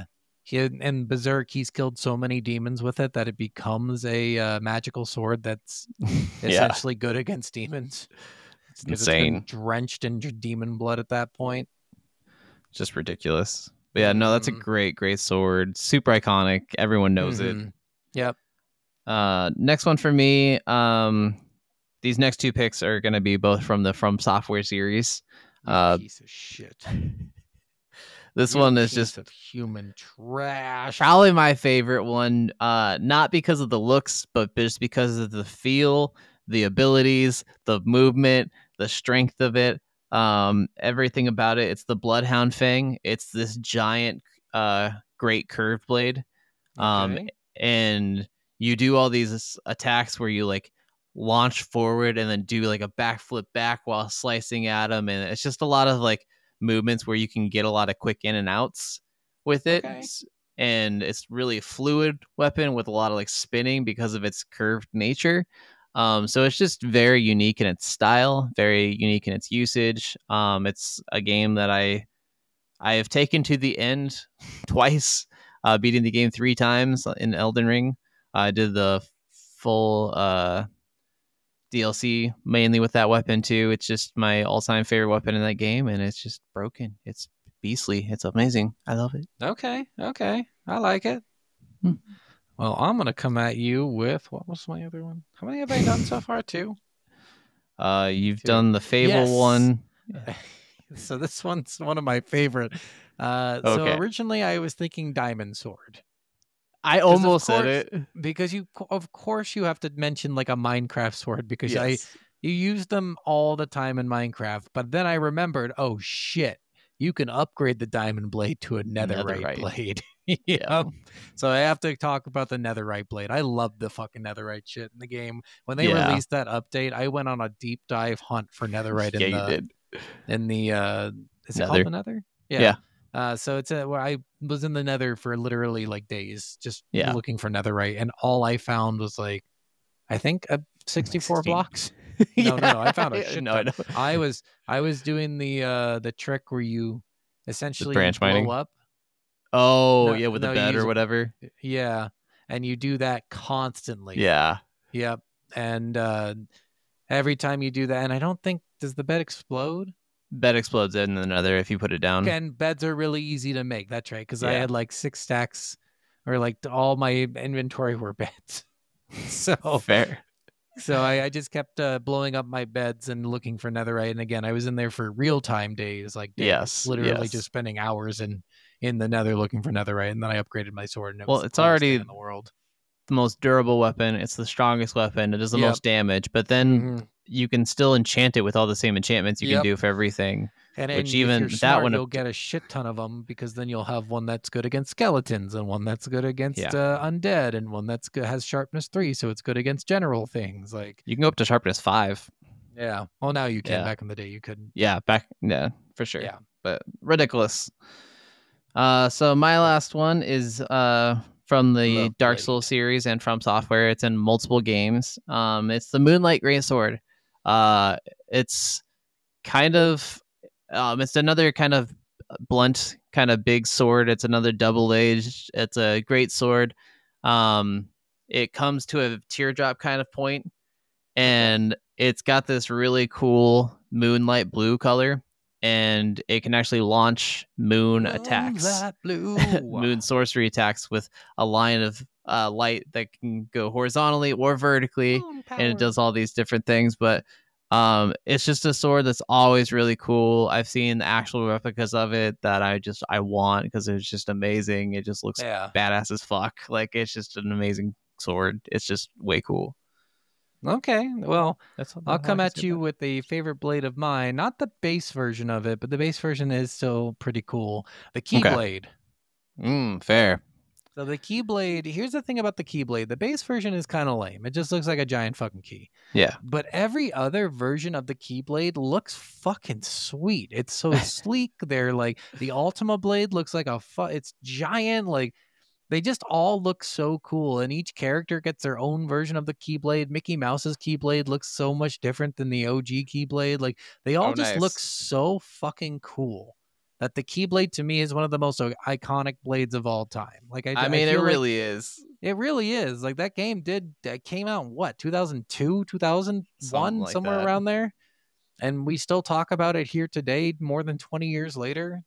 G: in Berserk, he's killed so many demons with it that it becomes a magical sword that's essentially good against demons.
F: It's insane.
G: It's been drenched in demon blood at that point.
F: Just ridiculous. But yeah, no, that's a great sword. Super iconic. Everyone knows it.
G: Yep.
F: Next one for me. These next two picks are going to be both from the From Software series.
G: Piece of shit.
F: This one is just
G: of human trash.
F: Probably my favorite one. Not because of the looks, but just because of the feel, the abilities, the movement, the strength of it. Everything about it. It's the Bloodhound Fang. It's this giant, great curved blade. And you do all these attacks where you like launch forward and then do like a backflip back while slicing at them, and it's just a lot of like movements where you can get a lot of quick in and outs with it. And it's really a fluid weapon with a lot of like spinning because of its curved nature. So it's just very unique in its style, very unique in its usage. It's a game that I have taken to the end twice, beating the game 3 times in Elden Ring. I did the full DLC mainly with that weapon too. It's just my all-time favorite weapon in that game, and it's just broken. It's beastly. It's amazing. I love it.
G: Okay. I like it. Well, I'm going to come at you with, what was my other one? How many have I done so far? 2?
F: You've done the Fable one.
G: So this one's one of my favorite. So originally I was thinking Diamond Sword.
F: I almost said it.
G: Because of course you have to mention like a Minecraft sword, because you use them all the time in Minecraft. But then I remembered, oh shit, you can upgrade the Diamond Blade to a Netherite blade. So I have to talk about the Netherite blade. I love the fucking Netherite shit in the game. When they released that update, I went on a deep dive hunt for Netherite in the is it called the Nether? Yeah. So it's where I was in the Nether for literally like days, just looking for Netherite, and all I found was like, I think 64 blocks. No. I found a shit
F: No, I
G: ton.
F: know.
G: I was doing the trick where you essentially
F: branch
G: blow
F: mining?
G: up.
F: Oh,
G: No,
F: yeah, with
G: no,
F: a
G: you
F: bed
G: use
F: or
G: a-
F: whatever.
G: Yeah, and you do that constantly.
F: Yeah.
G: Yep. And every time you do that, and I don't think does the bed explode?
F: Bed explodes in another if you put it down.
G: And beds are really easy to make. That's right, because I
F: Yeah.
G: had like 6 stacks, or like all my inventory were beds. So
F: Fair.
G: So I just kept blowing up my beds and looking for netherite. And again, I was in there for real time days, like days,
F: Yes,
G: literally
F: yes.
G: just spending hours in the nether looking for netherite. And then I upgraded my sword, and it
F: Well,
G: was the
F: it's
G: coolest
F: already
G: thing in the world.
F: the most durable weapon. It's the strongest weapon. It does the
G: Yep.
F: most damage. But then
G: Mhm.
F: you can still enchant it with all the same enchantments you can
G: Yep.
F: do for everything.
G: And
F: Which
G: if
F: even
G: you're
F: that
G: smart,
F: one
G: you'll get a shit ton of them, because then you'll have one that's good against skeletons, and one that's good against undead, and one that's good, has sharpness 3, so it's good against general things. Like,
F: You can go up to sharpness 5.
G: yeah. Well, now you can.
F: Yeah.
G: Back in the day, you couldn't.
F: Yeah, for sure.
G: Yeah.
F: But ridiculous. So my last one is from the
G: Love
F: Dark
G: Blade.
F: Souls series and from Software. It's in multiple games. It's the Moonlight Greatsword. It's kind of it's another kind of blunt, kind of big sword. It's another double-edged. It's a great sword. It comes to a teardrop kind of point, and it's got this really cool moonlight blue color, and it can actually launch moon attacks,
G: Moonlight blue.
F: moon sorcery attacks with a line of light that can go horizontally or vertically,
G: Moon
F: and it
G: power.
F: does all these different things. But it's just a sword that's always really cool. I've seen actual replicas of it that I want, because it's just amazing. It just looks
G: Yeah.
F: badass as fuck. Like, it's just an amazing sword. It's just way cool.
G: Okay. Well,
F: That's all
G: I'll come
F: I can
G: at
F: say
G: you
F: about
G: with a favorite blade of mine. Not the base version of it, but the base version is still pretty cool. The Keyblade.
F: it. Fair.
G: So the Keyblade, here's the thing about the Keyblade. The base version is kind of lame. It just looks like a giant fucking key.
F: Yeah.
G: But every other version of the Keyblade looks fucking sweet. It's so sleek. They're like, the Ultima Blade looks like it's giant. Like, they just all look so cool, and each character gets their own version of the Keyblade. Mickey Mouse's Keyblade looks so much different than the OG Keyblade. Like, they all just look
F: nice.
G: so fucking cool that the Keyblade to me is one of the most iconic blades of all time. Like,
F: I mean, it
G: feel like
F: really is.
G: it really is. Like, that game came out in what, 2002, 2001,
F: Something like
G: somewhere
F: that.
G: around there, and we still talk about it here today, more than 20 years later.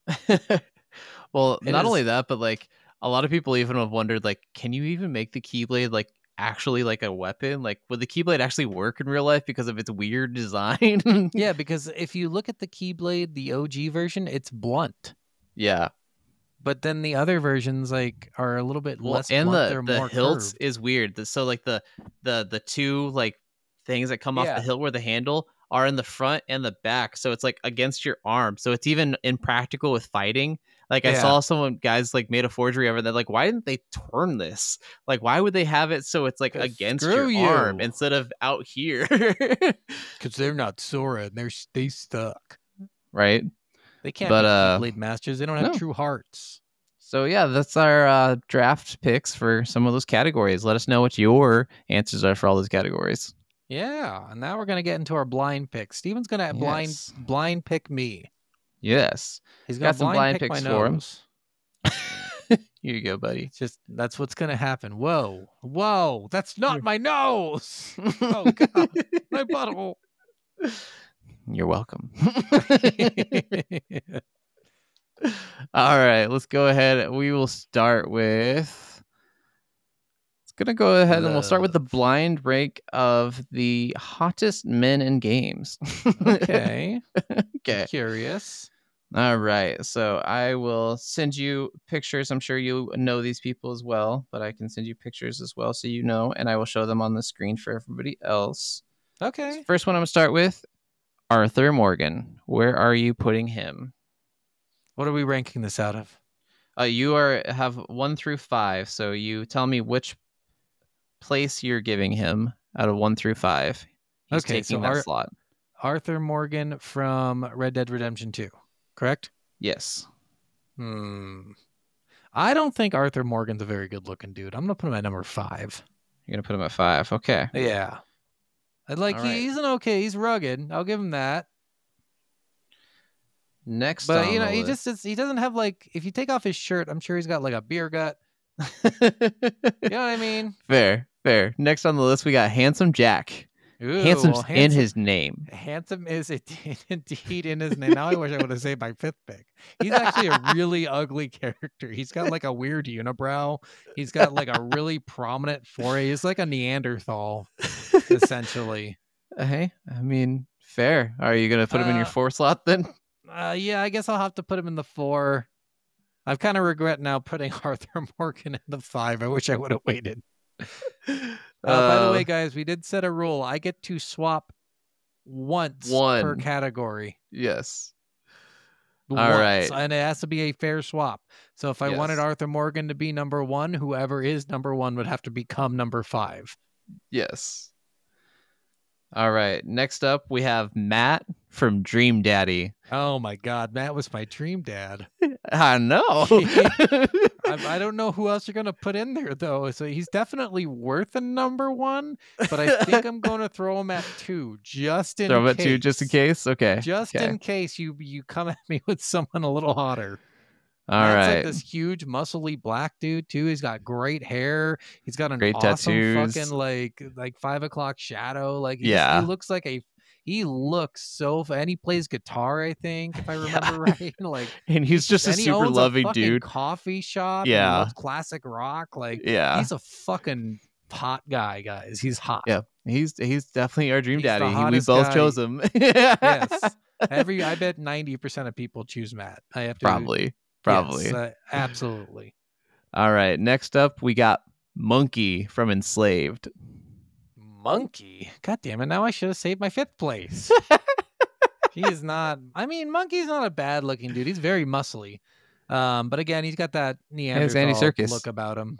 F: Well,
G: It
F: not
G: is-
F: only that, but like a lot of people even have wondered, like, can you even make the Keyblade like actually like a weapon? Like, would the Keyblade actually work in real life because of its weird design?
G: Yeah, because if you look at the Keyblade, the OG version, it's blunt.
F: Yeah.
G: But then the other versions like are a little bit
F: Well,
G: less
F: and
G: blunt. They're
F: the
G: more
F: hilt
G: curved.
F: is weird. So like the two like things that come off
G: Yeah.
F: the hilt where the handle are in the front and the back, so it's like against your arm. So it's even impractical with fighting. Like, I
G: Yeah.
F: saw guys like made a forgery of it. They're like, why didn't they turn this? Like, why would they have it so it's like against
G: Screw
F: your arm
G: you.
F: instead of out here?
G: Because they're not Sora and they stuck.
F: Right.
G: They can't
F: But,
G: be Keyblade masters. They don't have
F: no.
G: true hearts.
F: So yeah, that's our draft picks for some of those categories. Let us know what your answers are for all those categories.
G: Yeah, and now we're gonna get into our blind pick. Steven's gonna
F: Yes.
G: blind pick me.
F: Yes.
G: He's gonna
F: Got some blind
G: pick my
F: picks for him.
G: nose.
F: Here you go, buddy.
G: It's just that's what's gonna happen. Whoa, that's not my nose. Oh god, my butthole.
F: You're welcome. All right, let's go ahead. We will start with. Gonna go ahead and we'll start with the blind rank of the hottest men in games.
G: Okay.
F: Okay.
G: Curious.
F: All right. So I will send you pictures. I'm sure you know these people as well, but I can send you pictures as well so you know, and I will show them on the screen for everybody else.
G: Okay.
F: First one I'm gonna start with Arthur Morgan. Where are you putting him?
G: What are we ranking this out of?
F: You have 1 through 5, so you tell me which place you're giving him out of 1 through 5. He's
G: Okay,
F: taking
G: so
F: that slot.
G: Arthur Morgan from Red Dead Redemption 2, correct?
F: Yes.
G: I don't think Arthur Morgan's a very good looking dude. I'm gonna put him at number 5.
F: You're gonna put him at 5. Okay.
G: Yeah. I'd like
F: All right.
G: he's rugged. I'll give him that.
F: Next,
G: But
F: on
G: you know,
F: the
G: he
F: list.
G: just he doesn't have like if you take off his shirt, I'm sure he's got like a beer gut. You know what I mean?
F: Fair. Next on the list, we got Handsome Jack.
G: Ooh,
F: Handsome's
G: well,
F: in his name.
G: Handsome is indeed in his name. Now I wish I would have saved my 5th pick. He's actually a really ugly character. He's got like a weird unibrow. He's got like a really prominent forehead. He's like a Neanderthal, essentially.
F: Hey, I mean, fair. Are you gonna put him in your 4 slot then?
G: Yeah, I guess I'll have to put him in the 4. I've kind of regret now putting Arthur Morgan in the 5. I wish I would have waited. By the way, guys, we did set a rule. I get to swap once per category.
F: Yes.
G: Once,
F: all right.
G: And it has to be a fair swap. So if I wanted Arthur Morgan to be number 1, whoever is number 1 would have to become number 5.
F: Yes. All right. Next up, we have Matt from Dream Daddy.
G: Oh my God, Matt was my dream dad.
F: I know.
G: I don't know who else you're going to put in there, though. So he's definitely worth a number 1, but I think I'm going to throw him at 2, just in case.
F: Throw him at 2 just in case? Okay.
G: Just in case you come at me with someone a little hotter.
F: All
G: Matt's
F: right.
G: like this huge, muscly black dude, too. He's got great hair. He's got an
F: Great
G: awesome
F: tattoos.
G: fucking, like 5 o'clock shadow. Like, he looks like he looks so, and he plays guitar, I think, if I remember right. Like,
F: and he's just a
G: and he
F: super
G: owns
F: loving
G: fucking
F: dude.
G: coffee shop.
F: Yeah.
G: And he loves classic rock. Like, he's a fucking hot guy, guys. He's hot.
F: Yeah. He's definitely our dream
G: He's the
F: daddy. We
G: hottest
F: both
G: guy.
F: chose him.
G: Yes. I bet 90% of people choose Matt. I have to
F: Probably.
G: Yes, absolutely.
F: All right. Next up, we got Monkey from Enslaved.
G: Monkey. God damn it. Now I should have saved my 5th place. He is not. I mean, Monkey's not a bad looking dude. He's very muscly. But again, he's got that
F: Andy Serkis
G: Neanderthal look about him.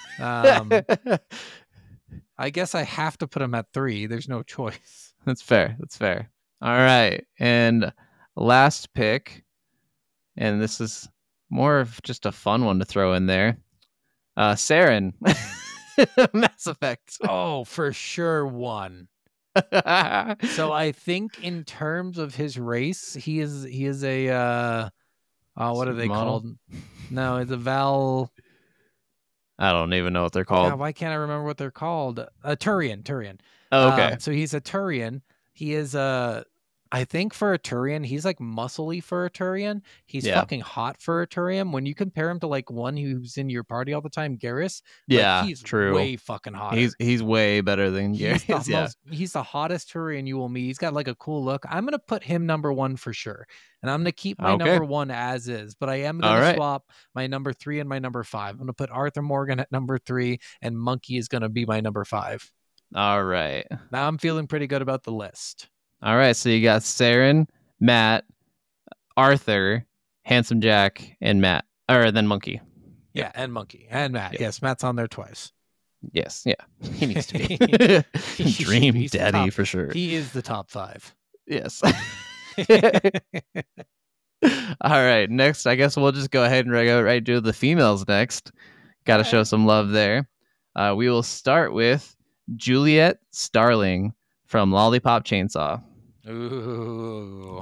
G: I guess I have to put him at 3. There's no choice.
F: That's fair. All right. And last pick, and this is more of just a fun one to throw in there. Saren. Mass Effect.
G: Oh, for sure 1. So I think in terms of his race, he is a what are they called? No, it's a Val.
F: I don't even know what they're called.
G: God, why can't I remember what they're called? A Turian.
F: Oh, okay.
G: So he's a Turian. He is I think for a Turian, he's like muscly for a Turian. He's fucking hot for a Turian. When you compare him to like one who's in your party all the time, Garrus, he's
F: true.
G: Way fucking hot.
F: He's way better than Garrus.
G: He's the hottest Turian you will meet. He's got like a cool look. I'm gonna put him number 1 for sure, and I'm gonna keep my number 1 as is. But I am gonna swap my number 3 and my number 5. I'm gonna put Arthur Morgan at number 3, and Monkey is gonna be my number 5.
F: All right.
G: Now I'm feeling pretty good about the list.
F: All right, so you got Saren, Matt, Arthur, Handsome Jack, and Matt, or then Monkey.
G: Yeah, and Monkey and Matt.
F: Yeah.
G: Yes, Matt's on there twice.
F: Yes, yeah, he needs to be dream
G: He's the
F: daddy
G: top-
F: for sure.
G: He is the top 5.
F: Yes. All right, next, I guess we'll just go ahead and go right do the females next. Got to show some love there. We will start with Juliet Starling from Lollipop Chainsaw.
G: Ooh.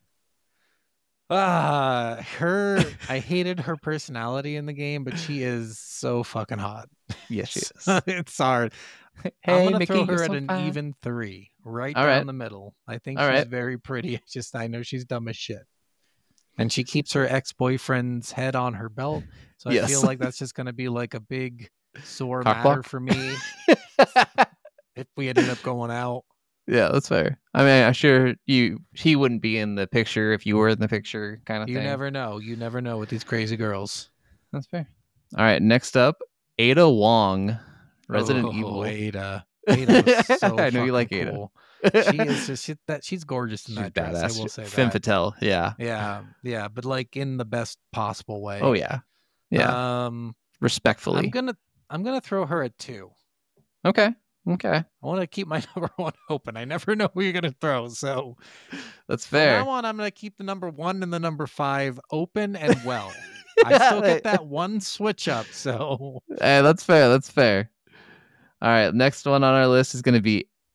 G: I hated her personality in the game, but she is so fucking hot.
F: Yes, she is.
G: It's hard.
F: Hey,
G: I'm gonna
F: Mickey,
G: throw her
F: you're
G: at
F: so
G: an
F: fine.
G: even 3, right
F: All
G: down
F: right.
G: the middle. I think
F: All
G: she's
F: right.
G: very pretty. I know she's dumb as shit, and she keeps her ex-boyfriend's head on her belt. So I
F: Yes.
G: feel like that's just gonna be like a big sore
F: Cock
G: matter
F: block?
G: for me if we ended up going out.
F: Yeah, that's fair. I mean, I'm sure he wouldn't be in the picture if you were in the picture, kind of
G: You
F: thing.
G: never know. You never know with these crazy girls.
F: That's fair. All right, next up, Ada Wong, Resident Evil.
G: Ada. Ada was so
F: I know you like
G: fucking
F: Ada.
G: cool. She is just she's gorgeous in
F: She's
G: that dress.
F: badass.
G: I will say that.
F: Femme fatale. Yeah.
G: Yeah, but like in the best possible way.
F: Oh yeah. Yeah. Respectfully.
G: I'm gonna throw her at 2.
F: Okay.
G: I want to keep my number 1 open. I never know who you're gonna throw, so
F: That's
G: from
F: fair.
G: now on, I'm gonna keep the number 1 and the number 5 open and well. I still get that one switch up, so
F: Hey, that's fair. All right, next one on our list is going to be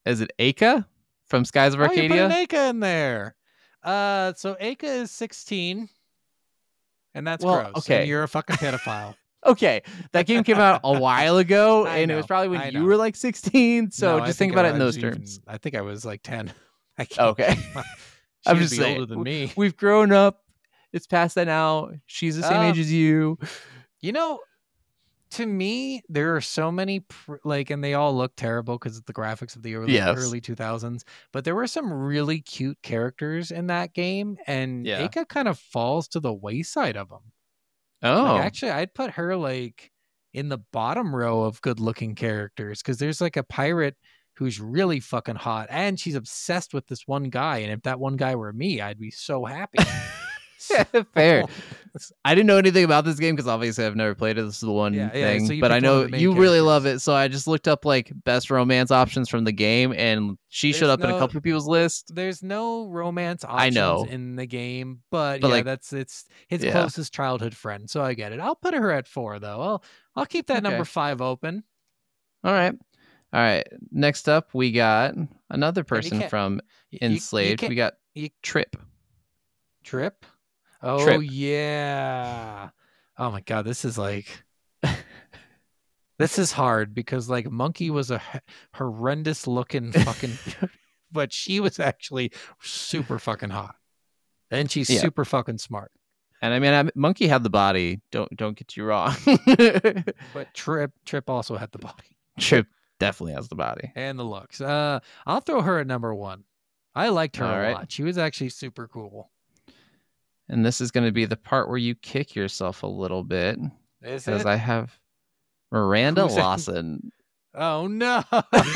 F: Is it Aka from Skies of
G: Oh, you put
F: Arcadia?
G: an Aka in there. So Aka is 16, and that's
F: Well,
G: gross.
F: okay.
G: And you're a fucking pedophile.
F: Okay, that game came out a while ago,
G: I
F: and it
G: know,
F: was probably
G: I
F: when you
G: know.
F: were like 16. So
G: No, I
F: just think about it in
G: I
F: those
G: was
F: terms.
G: I think I was like 10. I can't.
F: Okay.
G: She
F: I'm
G: would
F: just
G: be
F: saying,
G: older than me.
F: We've grown up. It's past that now. She's the same age as you.
G: You know, to me, there are so many and they all look terrible because of the graphics of the early 2000s. But there were some really cute characters in that game, and
F: Yeah.
G: Aka kind of falls to the wayside of them.
F: Oh,
G: Like, actually, I'd put her like in the bottom row of good-looking characters because there's like a pirate who's really fucking hot, and she's obsessed with this one guy. And if that one guy were me, I'd be so happy.
F: fair. I didn't know anything about this game because obviously I've never played it. This is the one thing,
G: so you
F: but I
G: picked one of
F: know
G: the main
F: you really
G: characters.
F: love it. So I just looked up like best romance options from the game, and she showed
G: There's
F: up in a couple of people's list.
G: There's no romance
F: I
G: options
F: know.
G: in the game, but
F: But,
G: yeah,
F: like,
G: that's it's his
F: yeah.
G: closest childhood friend. So I get it. I'll put her at 4 though. I'll keep that
F: Okay.
G: number 5 open.
F: All right. Next up, we got another person
G: can't-
F: from
G: You
F: Enslaved.
G: can't-
F: We got
G: you-
F: Trip.
G: Trip. Oh
F: Trip.
G: yeah. Oh my god, this is like this is hard because like Monkey was a horrendous looking fucking but she was actually super fucking hot. And she's
F: Yeah.
G: super fucking smart.
F: And I mean, Monkey had the body. Don't get you wrong.
G: But Trip also had the body
F: Trip definitely has the body.
G: and the looks. I'll throw her at number 1. I liked her
F: All
G: a
F: right.
G: lot. She was actually super cool.
F: And this is going to be the part where you kick yourself a little bit
G: Is
F: because
G: it?
F: I have Miranda
G: Who's that?
F: Lawson.
G: Oh no!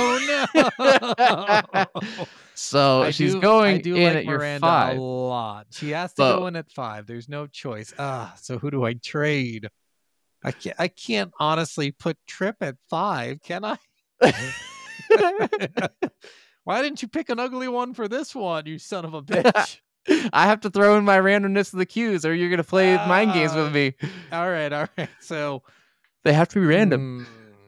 G: Oh no!
F: So she's
G: I
F: going
G: do
F: in
G: like
F: at your
G: Miranda
F: 5.
G: a lot. She has to
F: But-
G: go in at 5. There's no choice. So who do I trade? I can't honestly put Trip at 5, can I? Why didn't you pick an ugly one for this one, you son of a bitch?
F: I have to throw in my randomness of the cues, or you're going to play mind games with me.
G: All right. So
F: They have to be random.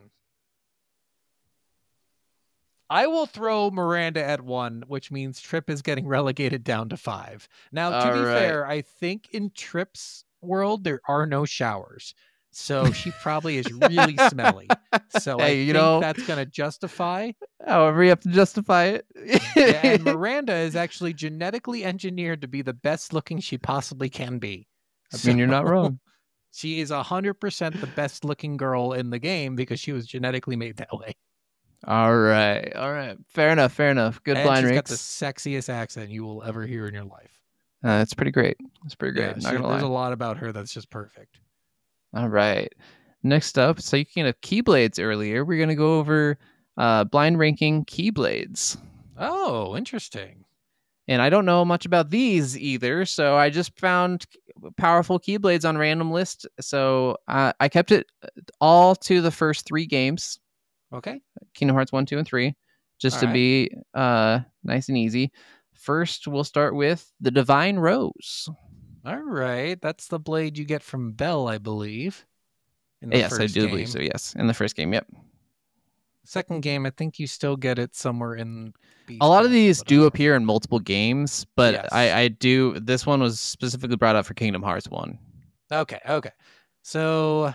G: I will throw Miranda at 1, which means Trip is getting relegated down to 5. Now, to be
F: All right.
G: fair, I think in Trip's world there are no showers, so she probably is really smelly. So
F: Hey,
G: I
F: you
G: think
F: know-
G: that's going to justify.
F: However, you have to justify it.
G: Yeah, and Miranda is actually genetically engineered to be the best looking she possibly can be.
F: I mean, you're not
G: So,
F: wrong.
G: She is 100% the best looking girl in the game because she was genetically made that way.
F: All right. Fair enough. Good
G: And
F: blind
G: she's got
F: ranks.
G: the sexiest accent you will ever hear in your life.
F: It's pretty great. It's pretty great.
G: Yeah,
F: Not gonna
G: there's
F: lie.
G: a lot about her that's just perfect.
F: All right. Next up, so you can have Keyblades earlier. We're gonna go over blind ranking Keyblades.
G: Oh, interesting.
F: And I don't know much about these either, so I just found powerful Keyblades on random list. So I kept it all to the first 3 games,
G: Okay.
F: Kingdom Hearts 1, 2, and 3, just
G: All
F: to
G: right.
F: be nice and easy. First, we'll start with the Divine Rose.
G: All right. That's the blade you get from Belle, I believe. In the
F: Yes, I
G: first
F: do
G: game.
F: believe so. Yes, in the first game. Yep.
G: Second game, I think you still get it somewhere in. Beast
F: A lot of
G: Pass,
F: these
G: but I
F: do
G: don't know.
F: appear in multiple games, but
G: Yes.
F: I do. This one was specifically brought up for Kingdom Hearts 1.
G: Okay. So,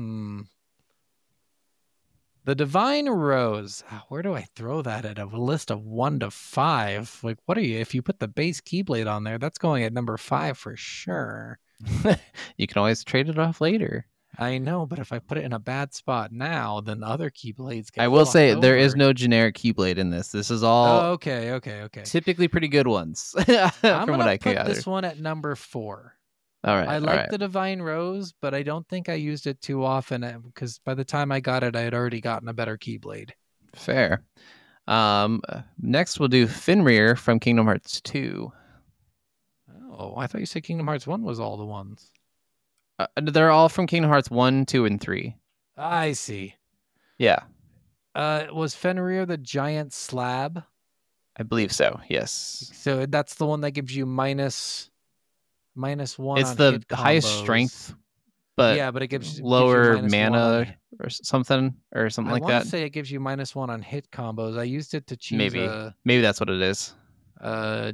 G: the Divine Rose. Where do I throw that at a list of 1 to 5? Like, what are you? If you put the base Keyblade on there, that's going at number 5 for sure.
F: You can always trade it off later.
G: I know, but if I put it in a bad spot now, then the other Keyblades get
F: I will
G: fucked
F: say there is
G: over.
F: no generic Keyblade in this. This is all
G: Oh, okay.
F: typically pretty good ones,
G: I'm
F: from what
G: gonna
F: I can
G: put
F: gather.
G: this one at number 4.
F: All right,
G: I
F: all
G: like
F: right.
G: the Divine Rose, but I don't think I used it too often because by the time I got it, I had already gotten a better Keyblade.
F: Fair. Next, we'll do Fenrir from Kingdom Hearts 2.
G: Oh, I thought you said Kingdom Hearts 1 was all the ones.
F: They're all from Kingdom Hearts 1, 2, and 3.
G: I see.
F: Yeah,
G: Was Fenrir the giant slab?
F: I believe so. Yes.
G: So that's the one that gives you minus 1.
F: It's
G: on
F: the
G: hit
F: highest
G: combos.
F: strength but
G: yeah, but it gives
F: lower
G: gives you -1
F: mana
G: on-
F: or something
G: I
F: like
G: want
F: that.
G: to say it gives you -1 on hit combos. I used it to choose
F: Maybe that's what it is.
G: a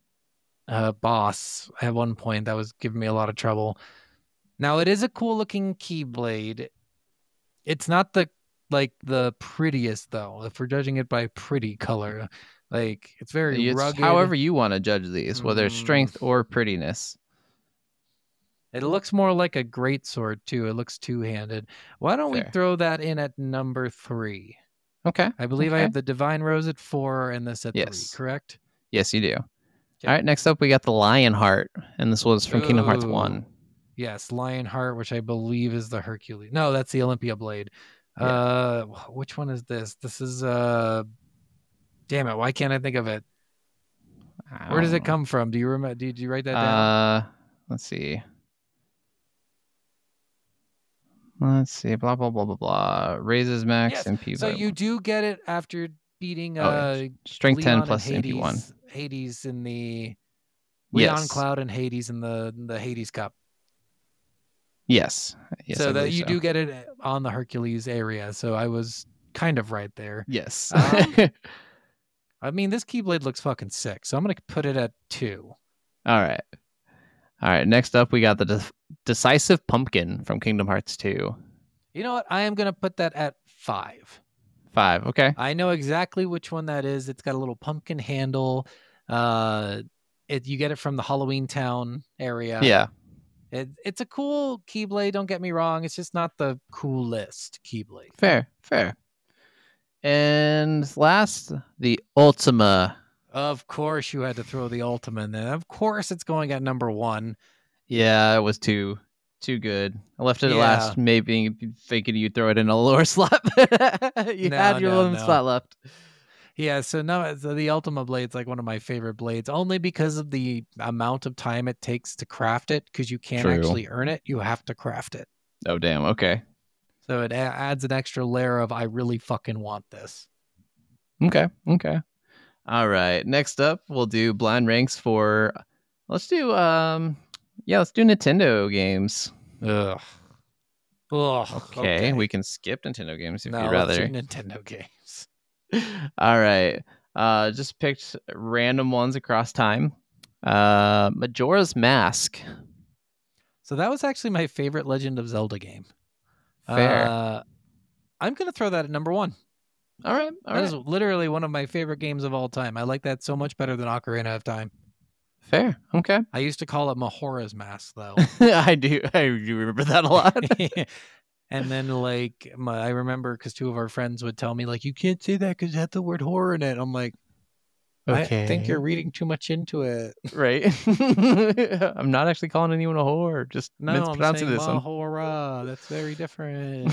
G: boss at one point that was giving me a lot of trouble. Now it is a cool looking Keyblade. It's not the prettiest though. If we're judging it by pretty color, like it's very
F: It's
G: rugged.
F: however you want to judge these, whether it's strength or prettiness.
G: It looks more like a greatsword too. It looks two-handed. Why don't we
F: Fair.
G: throw that in at number 3?
F: Okay.
G: I believe I
F: Okay.
G: have the Divine Rose at 4 and this at
F: Yes.
G: 3, correct?
F: Yes, you do. All right, next up we got the Lionheart, and this was from Kingdom Hearts 1.
G: Yes, Lionheart, which I believe is the Hercules. No, that's the Olympia Blade. Which one is this? This is damn it, why can't I think of it? Where does it come from? Do you remember? Did you write that down?
F: Let's see. Let's see. Blah blah blah blah blah. Raises max
G: Yes,
F: MP.
G: so
F: by
G: you do get it after beating
F: Strength 10
G: Leon
F: plus
G: and Hades,
F: MP1.
G: Hades in the Leon
F: Yes.
G: Cloud and Hades in the Hades Cup.
F: Yes. Yes.
G: So
F: I
G: that
F: believe
G: you
F: so.
G: do get it on the Hercules area. So I was kind of right there.
F: Yes.
G: I mean, this Keyblade looks fucking sick. So I'm gonna put it at 2.
F: All right. All right. Next up, we got the Decisive Pumpkin from Kingdom Hearts 2.
G: You know what? I am gonna put that at 5.
F: 5. Okay.
G: I know exactly which one that is. It's got a little pumpkin handle. You get it from the Halloween Town area.
F: Yeah.
G: It's a cool Keyblade, don't get me wrong. It's just not the coolest Keyblade.
F: Fair. Fair. And last, the Ultima.
G: Of course you had to throw the Ultima in there. Of course it's going at number 1.
F: Yeah, it was too good. I left it at
G: Yeah.
F: last, maybe thinking you'd throw it in a lower slot. You had your one slot left.
G: Yeah, so the Ultima Blade's like one of my favorite blades, only because of the amount of time it takes to craft it, because you can't
F: True.
G: actually earn it. You have to craft it.
F: Oh, damn. Okay.
G: So it adds an extra layer of I really fucking want this.
F: Okay. Okay. All right. Next up, we'll do blind ranks for. Let's do Nintendo games.
G: Ugh.
F: Okay, we can skip Nintendo games if
G: No,
F: you'd
G: let's do
F: rather.
G: Nintendo games.
F: All right. Just picked random ones across time. Majora's Mask.
G: So that was actually my favorite Legend of Zelda game.
F: Fair.
G: I'm going to throw that at number 1.
F: All right. All
G: That is
F: right.
G: literally one of my favorite games of all time. I like that so much better than Ocarina of Time.
F: Fair. Okay.
G: I used to call it Majora's Mask, though.
F: I do remember that a lot.
G: And then, I remember because 2 of our friends would tell me, you can't say that because it had the word horror in it. I'm like, I think you're reading too much into it.
F: Right. I'm not actually calling anyone a whore. Just
G: No, I'm
F: mispronouncing
G: saying
F: this one.
G: Mahora. That's very different.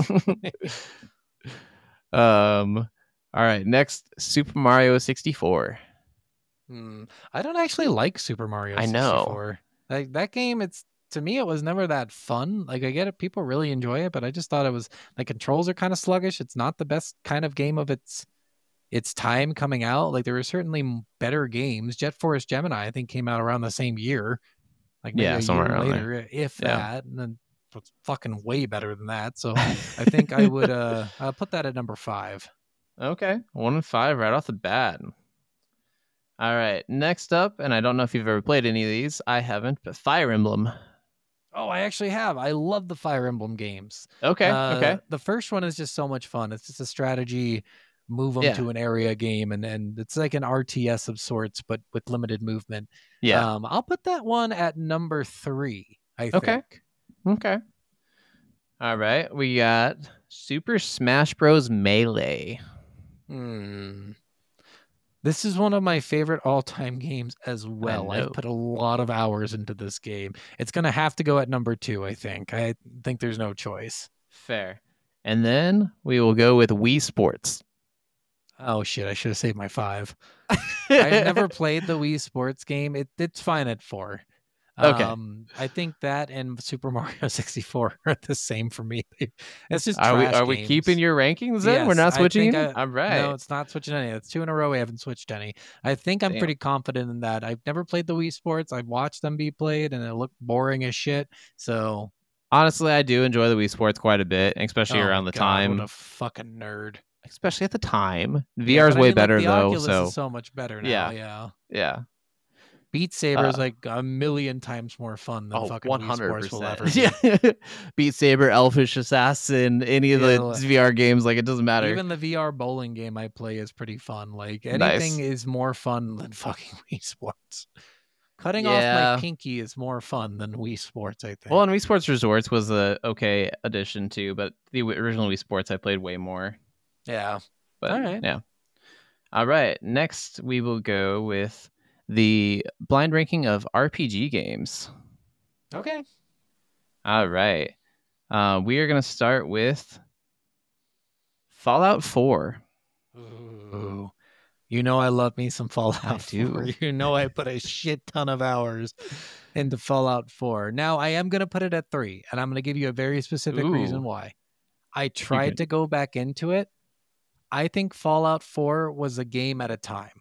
F: All right. Next, Super Mario 64.
G: I don't actually like Super Mario 64.
F: I know.
G: That game, to me, it was never that fun. I get it. People really enjoy it, but I just thought it was, controls are kind of sluggish. It's not the best kind of game of its time coming out. There were certainly better games. Jet Force Gemini, I think, came out around the same year. Maybe a
F: somewhere
G: year
F: around
G: later, if
F: Yeah.
G: that. And then it's fucking way better than that. So I think I would I'll put that at number 5.
F: Okay. 1 and 5 right off the bat. All right. Next up, and I don't know if you've ever played any of these. I haven't, but Fire Emblem.
G: Oh, I actually have. I love the Fire Emblem games.
F: Okay. Okay.
G: The first one is just so much fun. It's just a strategy, move them
F: Yeah.
G: to an area game, and it's like an RTS of sorts, but with limited movement.
F: Yeah.
G: I'll put that one at number 3, I
F: Okay.
G: think.
F: Okay. All right. We got Super Smash Bros. Melee.
G: This is one of my favorite all-time games as well.
F: I know.
G: I've put a lot of hours into this game. It's going to have to go at number 2, I think. I think there's no choice.
F: Fair. And then we will go with Wii Sports.
G: Oh, shit. I should have saved my 5. I've never played the Wii Sports game. It's fine at 4.
F: Okay.
G: I think that and Super Mario 64 are the same for me. It's just
F: Are
G: trash
F: we
G: games.
F: keeping your rankings then?
G: Yes,
F: We're not
G: I
F: switching?
G: think
F: All right.
G: No, it's not switching any. It's 2 in a row. We haven't switched any. I think I'm
F: Damn.
G: pretty confident in that. I've never played the Wii Sports. I've watched them be played, and it looked boring as shit. So
F: Honestly, I do enjoy the Wii Sports quite a bit, especially
G: Oh
F: around
G: my
F: the
G: God,
F: time.
G: What a fucking nerd.
F: Especially at the time.
G: Yeah,
F: VR is
G: but I
F: way
G: mean, like,
F: better
G: the
F: though.
G: Oculus is so much better now. Yeah.
F: Yeah.
G: Beat Saber is
F: Uh,
G: like a million times more fun than fucking Wii Sports will ever be.
F: Yeah. Beat Saber, Elfish Assassin, any of the
G: Yeah, like-
F: VR games, like it doesn't matter.
G: Even the VR bowling game I play is pretty fun. Like
F: Nice.
G: anything is more fun than fucking Wii Sports. Cutting off
F: Yeah.
G: my pinky is more fun than Wii Sports, I think.
F: Well, and Wii Sports Resorts was a okay addition too, but the original Wii Sports I played way more.
G: yeah.
F: But
G: All right.
F: yeah. All right. Next, we will go with the blind ranking of RPG games.
G: Okay.
F: All right. We are going to start with Fallout 4.
G: Ooh. You know I love me some Fallout
F: I
G: 4.
F: do.
G: You know I put a shit ton of hours into Fallout 4. Now I am going to put it at 3, and I'm going to give you a very specific reason
F: Ooh.
G: why. I tried to go back into it. I think Fallout 4 was a game at a time.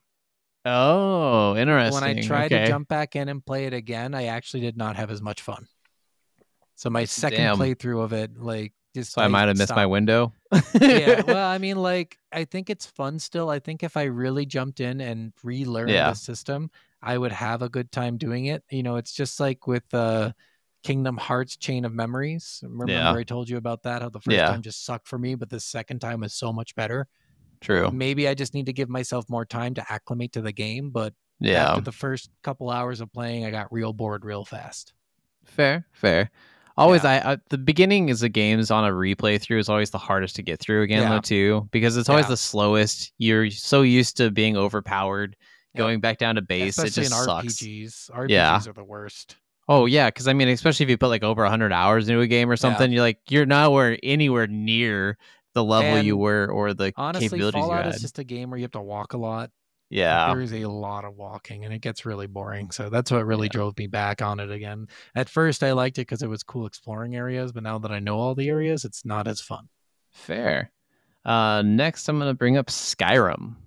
F: Oh, interesting.
G: When I tried to
F: Okay.
G: jump back in and play it again, I actually did not have as much fun. So my second
F: Damn.
G: playthrough of it, like, just
F: So I might have missed my
G: stopped.
F: window.
G: Yeah, well, I mean, like, I think it's fun still. I think if I really jumped in and relearned
F: Yeah.
G: the system, I would have a good time doing it. You know, it's just like with Kingdom Hearts Chain of Memories. Remember
F: Yeah.
G: I told you about that? How the first
F: Yeah.
G: time just sucked for me, but the second time was so much better.
F: True.
G: Maybe I just need to give myself more time to acclimate to the game, but
F: Yeah.
G: after the first couple hours of playing, I got real bored real fast.
F: Fair. Always, I the beginning is the games on a replay through is always the hardest to get through again
G: Yeah.
F: though too, because it's always
G: Yeah.
F: the slowest. You're so used to being overpowered,
G: Yep.
F: going back down to base.
G: Especially
F: it just
G: in
F: sucks.
G: RPGs. RPGs
F: Yeah.
G: are the worst.
F: Oh yeah, because I mean, especially if you put like over 100 hours into a game or something, you're nowhere anywhere near the level you
G: And
F: were or the
G: Honestly,
F: capabilities
G: Fallout
F: you
G: is
F: had.
G: just a game where you have to walk a lot.
F: Yeah,
G: There is a lot of walking, and it gets really boring. So that's what really drove me back on it again. At first, I liked it because it was cool exploring areas, but now that I know all the areas, it's not as fun.
F: fair. Next, I'm gonna bring up Skyrim.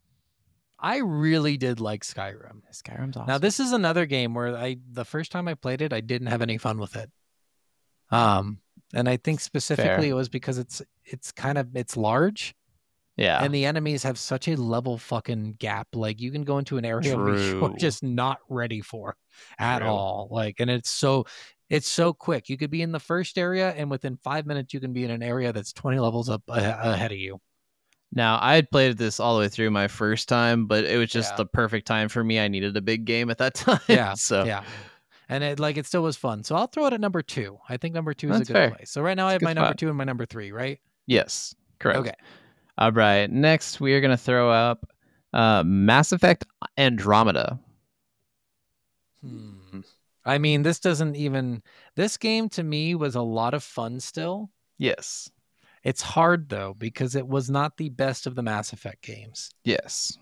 G: I really did like Skyrim.
F: Skyrim's awesome.
G: Now, this is another game where the first time I played it, I didn't have any fun with it. And I think specifically
F: Fair.
G: it was because it's large.
F: yeah,
G: And the enemies have such a level fucking gap. Like you can go into an area which you're
F: True.
G: just not ready for at
F: True.
G: all. Like, and it's so quick. You could be in the first area, and within 5 minutes, you can be in an area that's 20 levels up ahead of you.
F: Now, I had played this all the way through my first time, but it was just
G: Yeah.
F: the perfect time for me. I needed a big game at that time.
G: Yeah.
F: So
G: Yeah. And it still was fun. So I'll throw it at number 2. I think number 2 is
F: That's
G: a good
F: fair.
G: place. So right now I
F: It's a
G: have
F: good
G: my number
F: spot.
G: 2 and my number 3, right?
F: yes, correct.
G: Okay.
F: All right. Next, we are going to throw up Mass Effect Andromeda.
G: I mean, this game to me was a lot of fun still.
F: Yes.
G: It's hard though, because it was not the best of the Mass Effect games.
F: Yes.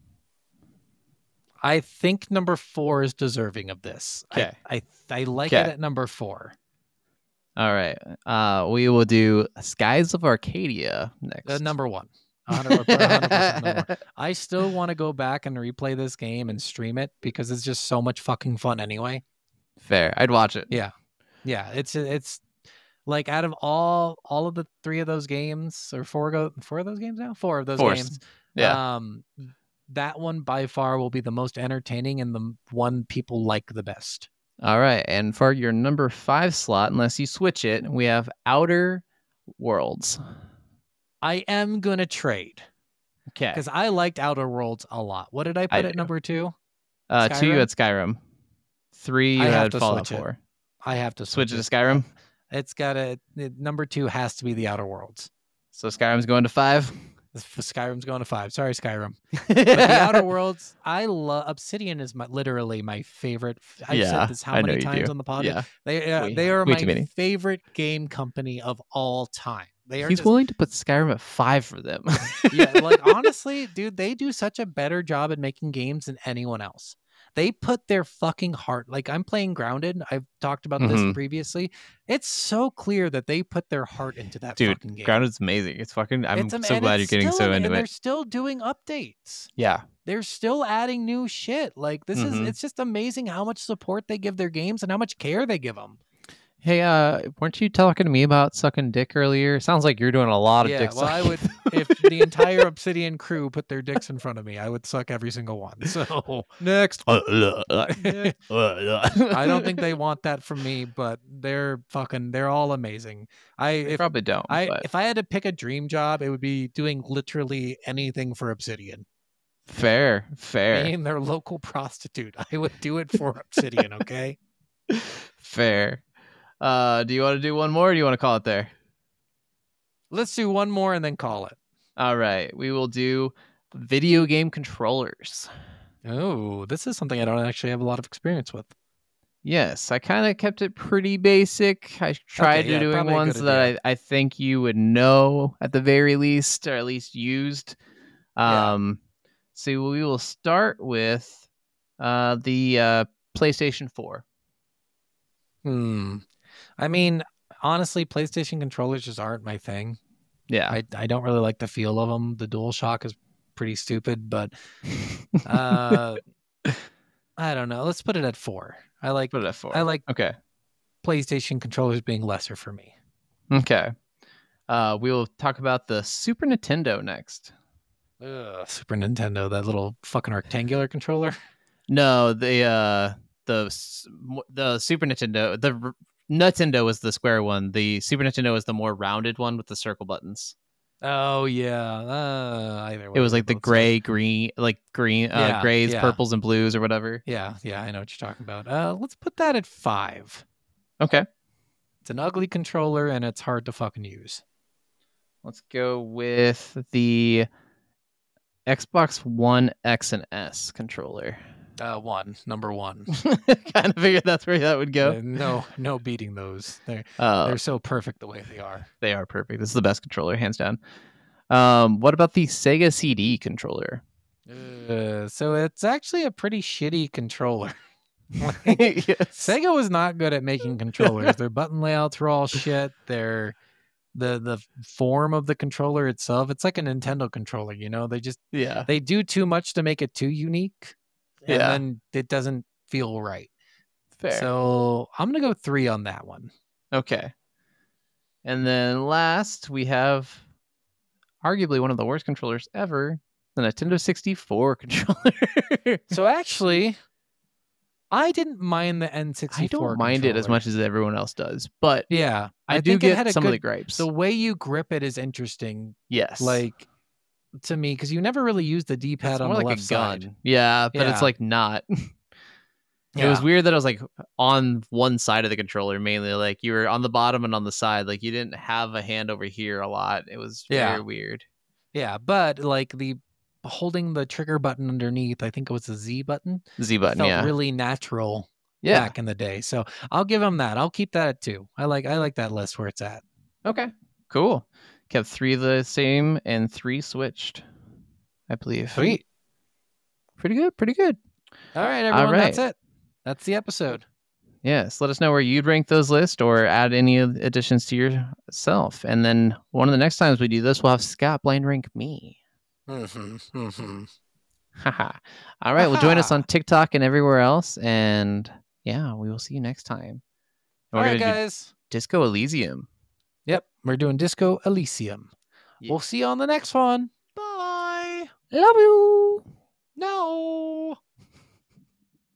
G: I think number 4 is deserving of this.
F: Okay.
G: I like it
F: Okay.
G: at number 4.
F: All right. We will do Skies of Arcadia next.
G: Number 1. 100% number 1. I still want to go back and replay this game and stream it because it's just so much fucking fun anyway.
F: Fair. I'd watch it.
G: Yeah. Yeah, it's like out of all of the 3 of those games, or 4 of those games now? 4 of those
F: Four.
G: games.
F: Yeah.
G: That one by far will be the most entertaining and the one people like the best.
F: All right. And for your number 5 slot, unless you switch it, we have Outer Worlds.
G: I am gonna trade
F: Okay.
G: because I liked Outer Worlds a lot. What did I put at
F: do.
G: number 2?
F: 2, you
G: Skyrim?
F: had Skyrim. 3, you
G: I have
F: had
G: to
F: Fallout
G: switch it.
F: 4.
G: I have to
F: Switch it to
G: it.
F: Skyrim.
G: It's got number 2 has to be the Outer Worlds.
F: So Skyrim's going to 5.
G: Skyrim's going to 5. Sorry, Skyrim. But the Outer Worlds, I love. Obsidian is literally my favorite. I've
F: Yeah,
G: said this how
F: I know
G: many
F: you
G: times
F: do.
G: on the pod.
F: Yeah.
G: They are
F: way too
G: my
F: many.
G: favorite game company of all time. They are
F: He's
G: just,
F: willing to put Skyrim at 5 for them.
G: yeah, like honestly, dude, they do such a better job at making games than anyone else. They put their fucking heart. Like I'm playing Grounded. I've talked about this
F: Mhm.
G: previously. It's so clear that they put their heart into that
F: Dude,
G: fucking game.
F: Grounded's amazing. It's fucking. I'm
G: It's
F: so
G: and
F: glad you're
G: it's
F: getting
G: still
F: so
G: and
F: into
G: they're
F: it.
G: still doing updates.
F: Yeah.
G: They're still adding new shit. Like this is
F: Mhm.
G: it's just amazing how much support they give their games and how much care they give them.
F: Hey, weren't you talking to me about sucking dick earlier? Sounds like you're doing a lot of dick
G: well, I
F: sucking.
G: would, if the entire Obsidian crew put their dicks in front of me, I would suck every single one. So
F: Next.
G: I don't think they want that from me, but they're all amazing.
F: They probably don't. But
G: If I had to pick a dream job, it would be doing literally anything for Obsidian.
F: fair.
G: Being their local prostitute, I would do it for Obsidian. Okay.
F: Fair. Do you want to do one more or do you want to call it there?
G: Let's do one more and then call it.
F: All right. We will do video game controllers.
G: Oh, this is something I don't actually have a lot of experience with.
F: Yes, I kind of kept it pretty basic. I tried doing
G: probably a
F: ones
G: good
F: that
G: idea.
F: I think you would know at the very least, or at least used. So we will start with the PlayStation 4.
G: I mean, honestly, PlayStation controllers just aren't my thing.
F: Yeah.
G: I don't really like the feel of them. The DualShock is pretty stupid, but I don't know. Let's put it at 4. I like
F: Put it at 4. Okay.
G: PlayStation controllers being lesser for me.
F: Okay. We will talk about the Super Nintendo next.
G: Super Nintendo, that little fucking rectangular controller.
F: No, the Super Nintendo, the Nintendo was the square one. The Super Nintendo was the more rounded one with the circle buttons.
G: Oh yeah, either way.
F: It was like the green, grays, purples, and blues or whatever.
G: Yeah, I know what you're talking about. Let's put that at 5.
F: Okay.
G: It's an ugly controller and it's hard to fucking use.
F: Let's go with the Xbox One X and S controller.
G: Number 1.
F: Kind of figured that's where that would go.
G: No beating those. They're so perfect the way they are.
F: They are perfect. This is the best controller, hands down. What about the Sega CD controller?
G: So it's actually a pretty shitty controller.
F: Yes.
G: Sega was not good at making controllers. Their button layouts were all shit. The form of the controller itself, it's like a Nintendo controller, they do too much to make it too unique. And then it doesn't feel right.
F: Fair.
G: So I'm going to go 3 on that one.
F: Okay. And then last, we have arguably one of the worst controllers ever, the Nintendo 64 controller.
G: So actually, I didn't mind the N64
F: I don't mind it as much as everyone else does, but
G: yeah,
F: I do
G: think it had
F: get some of the gripes.
G: The way you grip it is interesting.
F: Yes.
G: Like, to me, because you never really use the D-pad
F: it's
G: on
F: more
G: the
F: like
G: left
F: a gun.
G: side.
F: Yeah, but it's like not. It was weird that I was like on one side of the controller mainly. Like you were on the bottom and on the side. Like you didn't have a hand over here a lot. It was very weird.
G: Yeah, but like the holding the trigger button underneath, I think it was the Z button.
F: Z button,
G: felt really natural back in the day. So I'll give them that. I'll keep that at 2. I like that list where it's at.
F: Okay, cool. Kept 3 the same and 3 switched, I believe.
G: Sweet.
F: Pretty good.
G: All right, everyone. That's it. That's the episode.
F: Yes. Let us know where you'd rank those lists or add any additions to yourself. And then one of the next times we do this, we'll have Scott blind rank me. Haha. All right. Well, join us on TikTok and everywhere else. And yeah, we will see you next time.
G: All right, guys.
F: Disco Elysium.
G: Yep. We're doing Disco Elysium.
F: Yeah.
G: We'll see you on the next one.
F: Bye. Love you.
G: No.